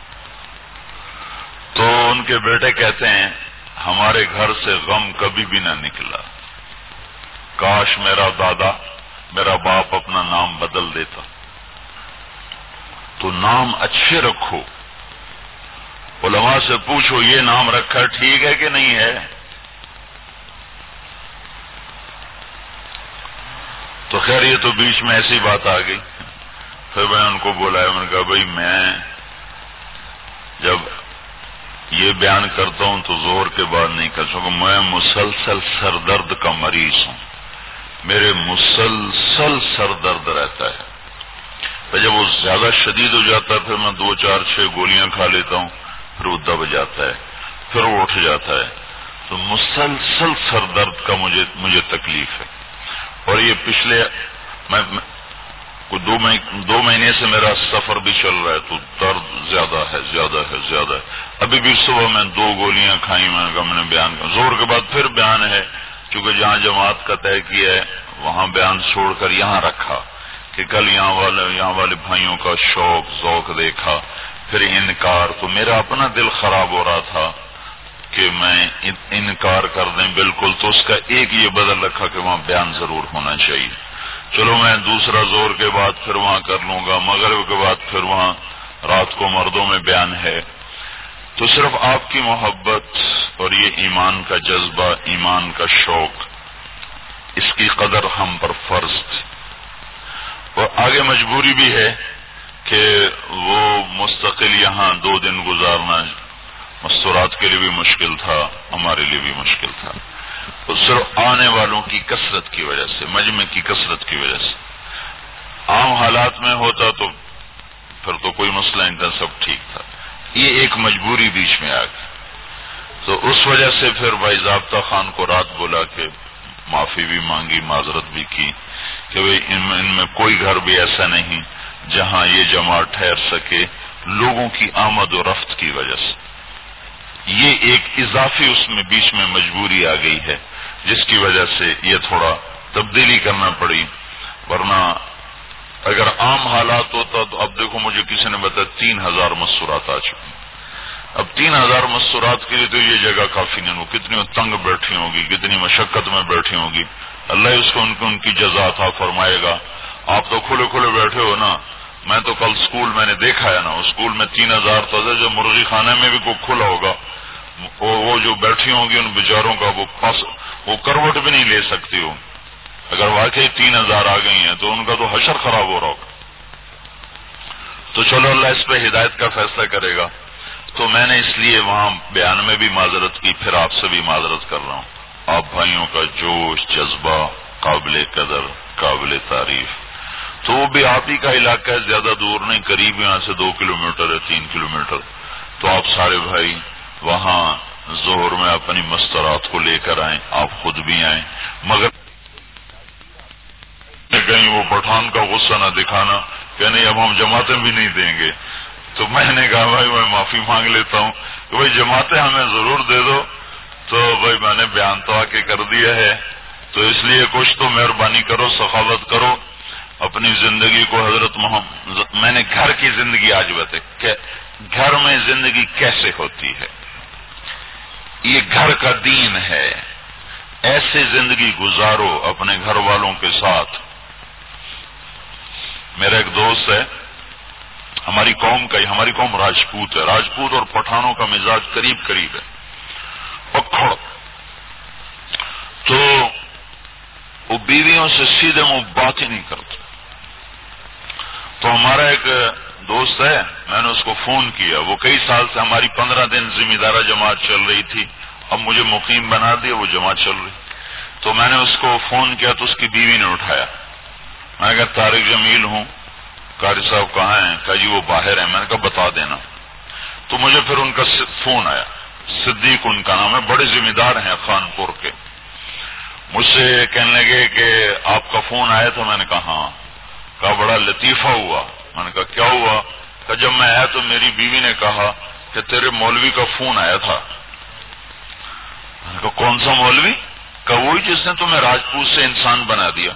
تو ان کے بیٹے کہتے ہیں ہمارے گھر سے غم کبھی بھی نہ نکلا، کاش میرا باپ اپنا نام بدل دیتا. تو نام اچھے رکھو. علماء سے پوچھو یہ نام رکھا ٹھیک ہے کہ نہیں ہے. تو خیر یہ تو بیچ میں ایسی بات آ گئی. پھر میں ان کو بولا، میں نے کہا بھائی میں جب یہ بیان کرتا ہوں تو زہر کے بعد نہیں کر سکوں. میں مسلسل سر درد کا مریض ہوں، میرے مسلسل سر درد رہتا ہے. پھر جب وہ زیادہ شدید ہو جاتا ہے پھر میں 2 4 6 گولیاں کھا لیتا ہوں، پھر وہ دب جاتا ہے، پھر وہ اٹھ جاتا ہے. تو مسلسل سر درد کا مجھے تکلیف ہے. اور یہ پچھلے دو مہینے سے میرا سفر بھی چل رہا ہے تو درد زیادہ ہے. ابھی بھی صبح میں 2 گولیاں کھائی. میں نے بیان کیا زور کے بعد پھر بیان ہے، چونکہ جہاں جماعت کا طے کیا ہے وہاں بیان چھوڑ کر یہاں رکھا کہ کل یہاں والے بھائیوں کا شوق ذوق دیکھا، پھر انکار. تو میرا اپنا دل خراب ہو رہا تھا کہ میں انکار کر دیں بالکل. تو اس کا ایک یہ بدل رکھا کہ وہاں بیان ضرور ہونا چاہیے. چلو میں دوسرا زور کے بعد پھر وہاں کر لوں گا. مغرب کے بعد پھر وہاں رات کو مردوں میں بیان ہے. تو صرف آپ کی محبت اور یہ ایمان کا جذبہ، ایمان کا شوق، اس کی قدر ہم پر فرض تھی. اور آگے مجبوری بھی ہے کہ وہ مستقل یہاں 2 دن گزارنا مستورات کے لیے بھی مشکل تھا، ہمارے لیے بھی مشکل تھا. اور صرف آنے والوں کی کثرت کی وجہ سے، مجمع کی کثرت کی وجہ سے. عام حالات میں ہوتا تو پھر تو کوئی مسئلہ نہیں تھا، سب ٹھیک تھا. یہ ایک مجبوری بیچ میں آ گئی. تو اس وجہ سے پھر بھائی ضابطہ خان کو رات بولا کہ معافی بھی مانگی، معذرت بھی کی کہ بھئی ان میں کوئی گھر بھی ایسا نہیں جہاں یہ جماعت ٹھہر سکے لوگوں کی آمد و رفت کی وجہ سے. یہ ایک اضافی اس میں بیچ میں مجبوری آ گئی ہے جس کی وجہ سے یہ تھوڑا تبدیلی کرنا پڑی. ورنہ اگر عام حالات ہوتا تو اب دیکھو مجھے کسی نے بتایا 3000 مستورات آ چکی. اب 3000 مستورات کے لیے تو یہ جگہ کافی نہیں. وہ کتنی تنگ بیٹھی ہوگی، کتنی مشقت میں بیٹھی ہوگی. اللہ اس کو ان کی جزا عطا فرمائے گا. آپ تو کھلے بیٹھے ہو نا. میں تو کل اسکول میں نے دیکھا ہے نا، اسکول میں 3000 تو جو مرغی خانے میں بھی کوئی کھلا ہوگا، وہ جو بیٹھی ہوں گی ان بیچاروں کا وہ کروٹ بھی نہیں لے سکتی ہو. اگر واقعی 3000 آ گئی ہیں تو ان کا تو حشر خراب ہو رہا ہوگا. تو چلو اللہ اس پہ ہدایت کا فیصلہ کرے گا. تو میں نے اس لیے وہاں بیان میں بھی معذرت کی، پھر آپ سے بھی معذرت کر رہا ہوں. آپ بھائیوں کا جوش جذبہ قابل قدر، قابل تعریف. تو وہ بھی آپ ہی کا علاقہ ہے، زیادہ دور نہیں، قریب یہاں سے 2 کلومیٹر ہے، 3 کلومیٹر. تو آپ سارے بھائی وہاں ظہر میں اپنی مستورات کو لے کر آئیں، آپ خود بھی آئیں. مگر کہیں وہ پٹھان کا غصہ نہ دکھانا کہ نہیں اب ہم جماعتیں بھی نہیں دیں گے. تو میں نے کہا بھائی میں معافی مانگ لیتا ہوں کہ بھائی جماعتیں ہمیں ضرور دے دو. تو بھائی میں نے بیان تو آ کے کر دیا ہے، تو اس لیے کچھ تو مہربانی کرو، سخاوت کرو. اپنی زندگی کو حضرت محمد، میں نے گھر کی زندگی آج بتائی کہ گھر میں زندگی کیسے ہوتی ہے. یہ گھر کا دین ہے. ایسے زندگی گزارو اپنے گھر والوں کے ساتھ. میرا ایک دوست ہے ہماری قوم کا ہی، ہماری قوم راجپوت ہے، راجپوت اور پٹھانوں کا مزاج قریب قریب ہے، پکھڑ. تو وہ بیویوں سے سیدھے منہ بات ہی نہیں کرتے. تو ہمارا ایک دوست ہے، میں نے اس کو فون کیا، وہ کئی سال سے ہماری 15 دن ذمہ دارہ جماعت چل رہی تھی، اب مجھے مقیم بنا دیا، وہ جماعت چل رہی. تو میں نے اس کو فون کیا تو اس کی بیوی نے اٹھایا. میں نے کہا طارق جمیل ہوں، قاری صاحب کہاں ہیں؟ کہا جی وہ باہر ہیں. میں نے کہا بتا دینا. تو مجھے پھر ان کا فون آیا، صدیق ان کا نام ہے، بڑے ذمہ دار ہیں خانپور کے. مجھ سے کہنے لگے کہ آپ کا فون آیا تھا. میں نے کہا ہاں. کہا بڑا لطیفہ ہوا. میں نے کہا کیا ہوا؟ کہ جب میں آیا تو میری بیوی نے کہا کہ تیرے مولوی کا فون آیا تھا. میں نے کہا کون سا مولوی؟ کہ وہی جس نے تمہیں راجپوت سے انسان بنا دیا.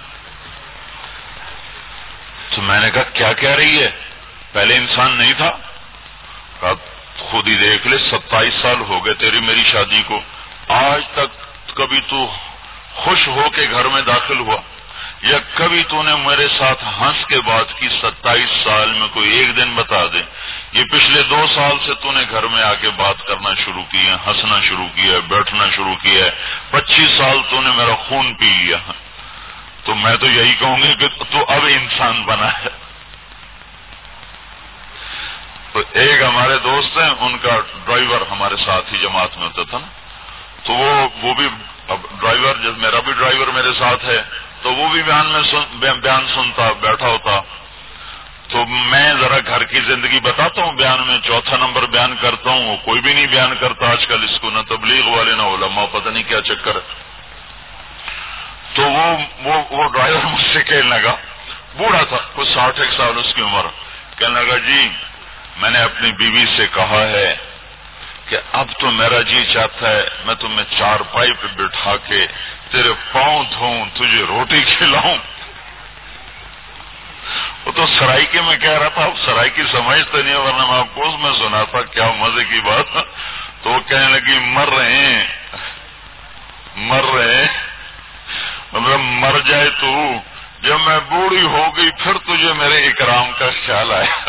تو میں نے کہا کیا کہہ رہی ہے، پہلے انسان نہیں تھا؟ کہا خود ہی دیکھ لے، 27 سال ہو گئے تیری میری شادی کو، آج تک کبھی تو خوش ہو کے گھر میں داخل ہوا یا کبھی تو نے میرے ساتھ ہنس کے بات کی؟ 27 سال میں کوئی ایک دن بتا دے. یہ پچھلے 2 سال سے تو نے گھر میں آ کے بات کرنا شروع کی ہے، ہنسنا شروع کیا ہے، بیٹھنا شروع کیا ہے. 25 سال تو نے میرا خون پی لیا. تو میں تو یہی کہوں گی کہ تو اب انسان بنا ہے. تو ایک ہمارے دوست ہیں، ان کا ڈرائیور ہمارے ساتھ ہی جماعت میں ہوتا تھا نا، تو وہ بھی اب ڈرائیور، جب میرا بھی ڈرائیور میرے ساتھ ہے تو وہ بھی بیان سنتا بیٹھا ہوتا. تو میں ذرا گھر کی زندگی بتاتا ہوں بیان میں، 4تھا نمبر بیان کرتا ہوں، وہ کوئی بھی نہیں بیان کرتا آج کل اس کو، نہ تبلیغ والے نہ علماء، پتہ نہیں کیا چکر ہے. تو وہ ڈرائیور مجھ سے کہنے لگا، بوڑھا تھا، کچھ 60 سال اس کی عمر، کہنے لگا جی میں نے اپنی بیوی سے کہا ہے کہ اب تو میرا جی چاہتا ہے میں تمہیں چارپائی پہ بٹھا کے تیرے پاؤں دھوؤں، تجھے روٹی کھلاؤں. وہ تو سرائکی میں کہہ رہا تھا، اب سرائکی سمجھتے نہیں، ورنہ میں آپ کو اس میں سنا تھا، کیا مزے کی بات. تو وہ کہنے لگی مر رہے ہیں مطلب مر جائے تو، جب میں بوڑھی ہو گئی پھر تجھے میرے اکرام کا خیال آیا.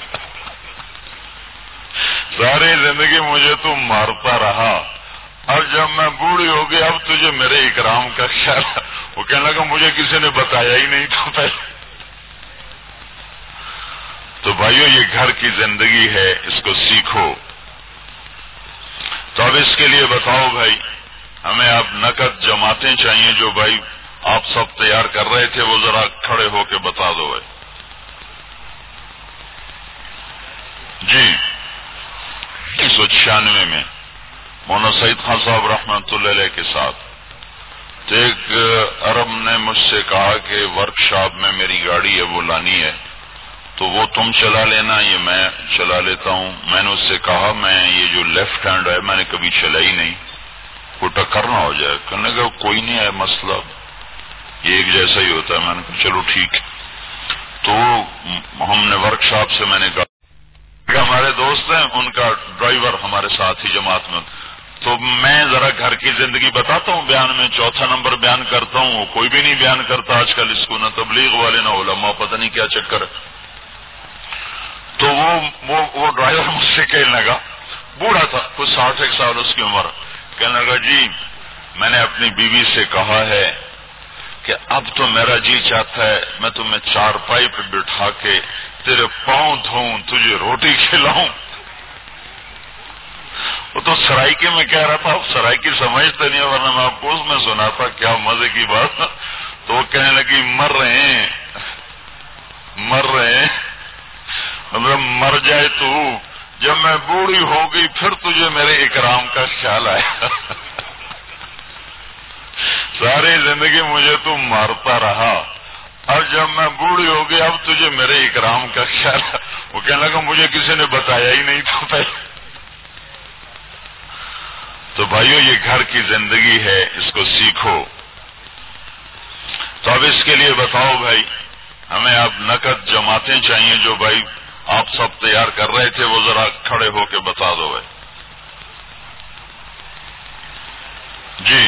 ساری زندگی مجھے تو مارتا رہا اور جب میں بوڑھی ہو گئی اب تجھے میرے اکرام کا خیال. وہ کہنے لگا مجھے کسی نے بتایا ہی نہیں تھا پہلے. تو بھائیو یہ گھر کی زندگی ہے، اس کو سیکھو. تو اب اس کے لیے بتاؤ بھائی، ہمیں اب نقد جماعتیں چاہیے. جو بھائی آپ سب تیار کر رہے تھے وہ ذرا کھڑے ہو کے بتا دو بھائی. جی 1996 میں مولانا سعید خان صاحب رحمۃ اللہ علیہ کے ساتھ تو ایک عرب نے مجھ سے کہا کہ ورکشاپ میں میری گاڑی ہے وہ لانی ہے، تو وہ تم چلا لینا، یہ میں چلا لیتا ہوں. میں نے اس سے کہا میں یہ جو لیفٹ ہینڈ ہے میں نے کبھی چلا ہی نہیں، کوئی ٹکر نہ ہو جائے. کہنے کا کوئی نہیں ہے مسئلہ، یہ ایک جیسا ہی ہوتا ہے. میں نے کہا چلو ٹھیک. تو ہم نے ورکشاپ سے میں نے کہا ہمارے دوست ہیں، ان کا ڈرائیور ہمارے ساتھ ہی جماعت میں. تو میں ذرا گھر کی زندگی بتاتا ہوں بیان میں، 4تھا نمبر بیان کرتا ہوں، وہ کوئی بھی نہیں بیان کرتا آج کل اس کو، نہ تبلیغ والے نہ علماء، پتہ نہیں کیا چکر ہے. تو وہ ڈرائیور مجھ سے کہنے لگا، بوڑھا تھا، کچھ 60 سال اس کی عمر، کہنے لگا جی میں نے اپنی بیوی سے کہا ہے کہ اب تو میرا جی چاہتا ہے میں تمہیں چارپائی پہ بٹھا کے تیرے پاؤں دھوؤں، تجھے روٹی کھلاؤں. وہ تو سرائکی میں کہہ رہا تھا، اب سرائکی سمجھتے نہیں، ورنہ میں آپ کو اس میں سنا تھا، کیا مزے کی بات. تو وہ کہنے لگی مر رہے ہیں مطلب مر جائے تو، جب میں بوڑھی ہو گئی پھر تجھے میرے اکرام کا خیال آیا. ساری زندگی مجھے تو مارتا رہا اور جب میں بوڑھی ہو گئی اب تجھے میرے اکرام کا خیال. وہ کہنے لگا مجھے کسی نے بتایا ہی نہیں تھا پہلے. تو بھائیو یہ گھر کی زندگی ہے، اس کو سیکھو. تو اب اس کے لیے بتاؤ بھائی، ہمیں اب نقد جماعتیں چاہیے. جو بھائی آپ سب تیار کر رہے تھے وہ ذرا کھڑے ہو کے بتا دو بھائی. جی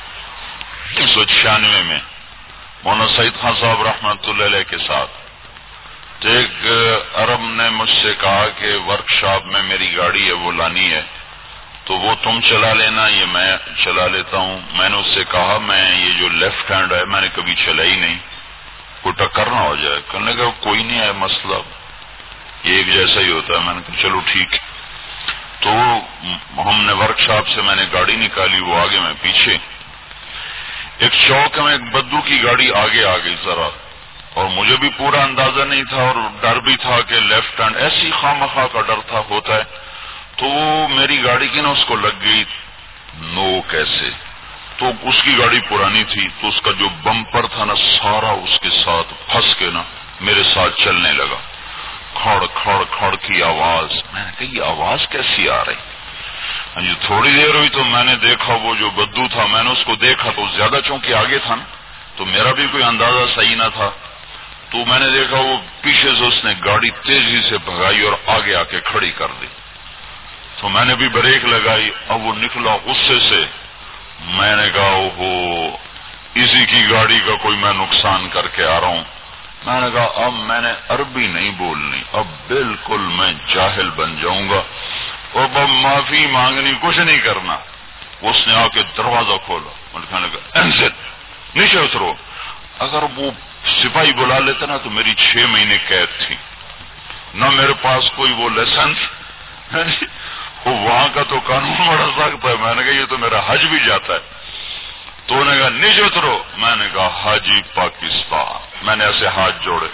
1996 میں مولانا سعید خان صاحب رحمۃ اللہ علیہ کے ساتھ تو ایک عرب نے مجھ مجھ سے کہا کہ ورکشاپ میں میری گاڑی ہے وہ لانی ہے تو وہ تم چلا لینا یہ میں چلا لیتا ہوں. میں نے اس سے کہا میں یہ جو لیفٹ ہینڈ ہے میں نے کبھی چلا ہی نہیں, کوئی ٹکر نہ ہو جائے. کہنے لگا کوئی نہیں ہے مسئلہ, یہ ایک جیسا ہی ہوتا ہے. میں نے کہا چلو ٹھیک ہے. تو ہم نے ورکشاپ سے میں نے گاڑی نکالی, وہ آگے میں پیچھے. ایک چوک میں ایک بدو کی گاڑی آگے آ گئی ذرا, اور مجھے بھی پورا اندازہ نہیں تھا اور ڈر بھی تھا کہ لیفٹ ہینڈ ایسی خواہ کا ڈر تھا ہوتا ہے. تو وہ میری گاڑی کی نا اس کو لگ گئی نوک ایسے, تو اس کی گاڑی پرانی تھی تو اس کا جو بمپر تھا نا سارا اس کے ساتھ پھنس کے نا میرے ساتھ چلنے لگا. کھڑ کھڑ کھڑ کی آواز, میں نے کہا یہ آواز کیسی آ رہی. تھوڑی دیر ہوئی تو میں نے دیکھا وہ جو بدو تھا, میں نے اس کو دیکھا تو زیادہ چونکہ آگے تھا نا تو میرا بھی کوئی اندازہ صحیح نہ تھا. تو میں نے دیکھا وہ پیچھے سے اس نے گاڑی تیزی سے بھگائی اور آگے آ کے کھڑی کر دی. تو میں نے بھی بریک لگائی. اب وہ نکلا غصے سے. میں نے کہا اوہو اسی کی گاڑی کا کوئی میں نقصان کر کے آ رہا ہوں. میں نے کہا اب میں نے عربی نہیں بولنی, اب بالکل میں جاہل بن جاؤں گا, اب معافی مانگنی کچھ نہیں کرنا. اس نے آ کے دروازہ کھولا, میں نے کہنے لگا انزل نیچے اترو. اگر وہ سپاہی بلا لیتا نا تو میری 6 مہینے قید تھی, نہ میرے پاس کوئی وہ لائسنس. وہاں کا تو قانون بڑا سخت ہے. میں نے کہا یہ تو میرا حج بھی جاتا ہے. تو انہوں نے کہا نیچے اترو. میں نے کہا حاجی پاکستان. میں نے ایسے ہاتھ جوڑے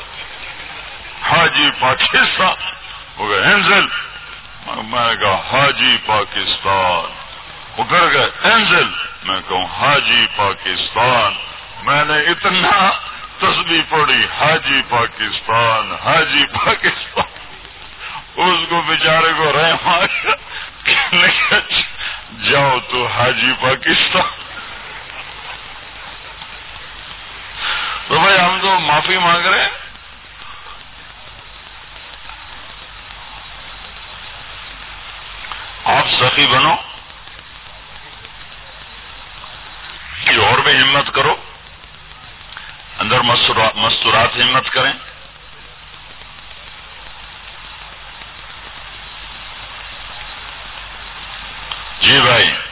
حاجی پاکستان. وہ گئے انزل. میں نے کہا حاجی پاکستان. وہ گر گئے انزل. میں کہوں حاجی پاکستان. میں نے اتنا تسبیح پڑھی حاجی پاکستان حاجی پاکستان. اس کو بیچارے کو رحم آیا, جاؤ تو حاجی پاکستان. تو بھائی ہم تو معافی مانگ رہے ہیں. آپ سخی بنو, اور بھی ہمت کرو, اندر مستورات ہمت کریں. جی بھائی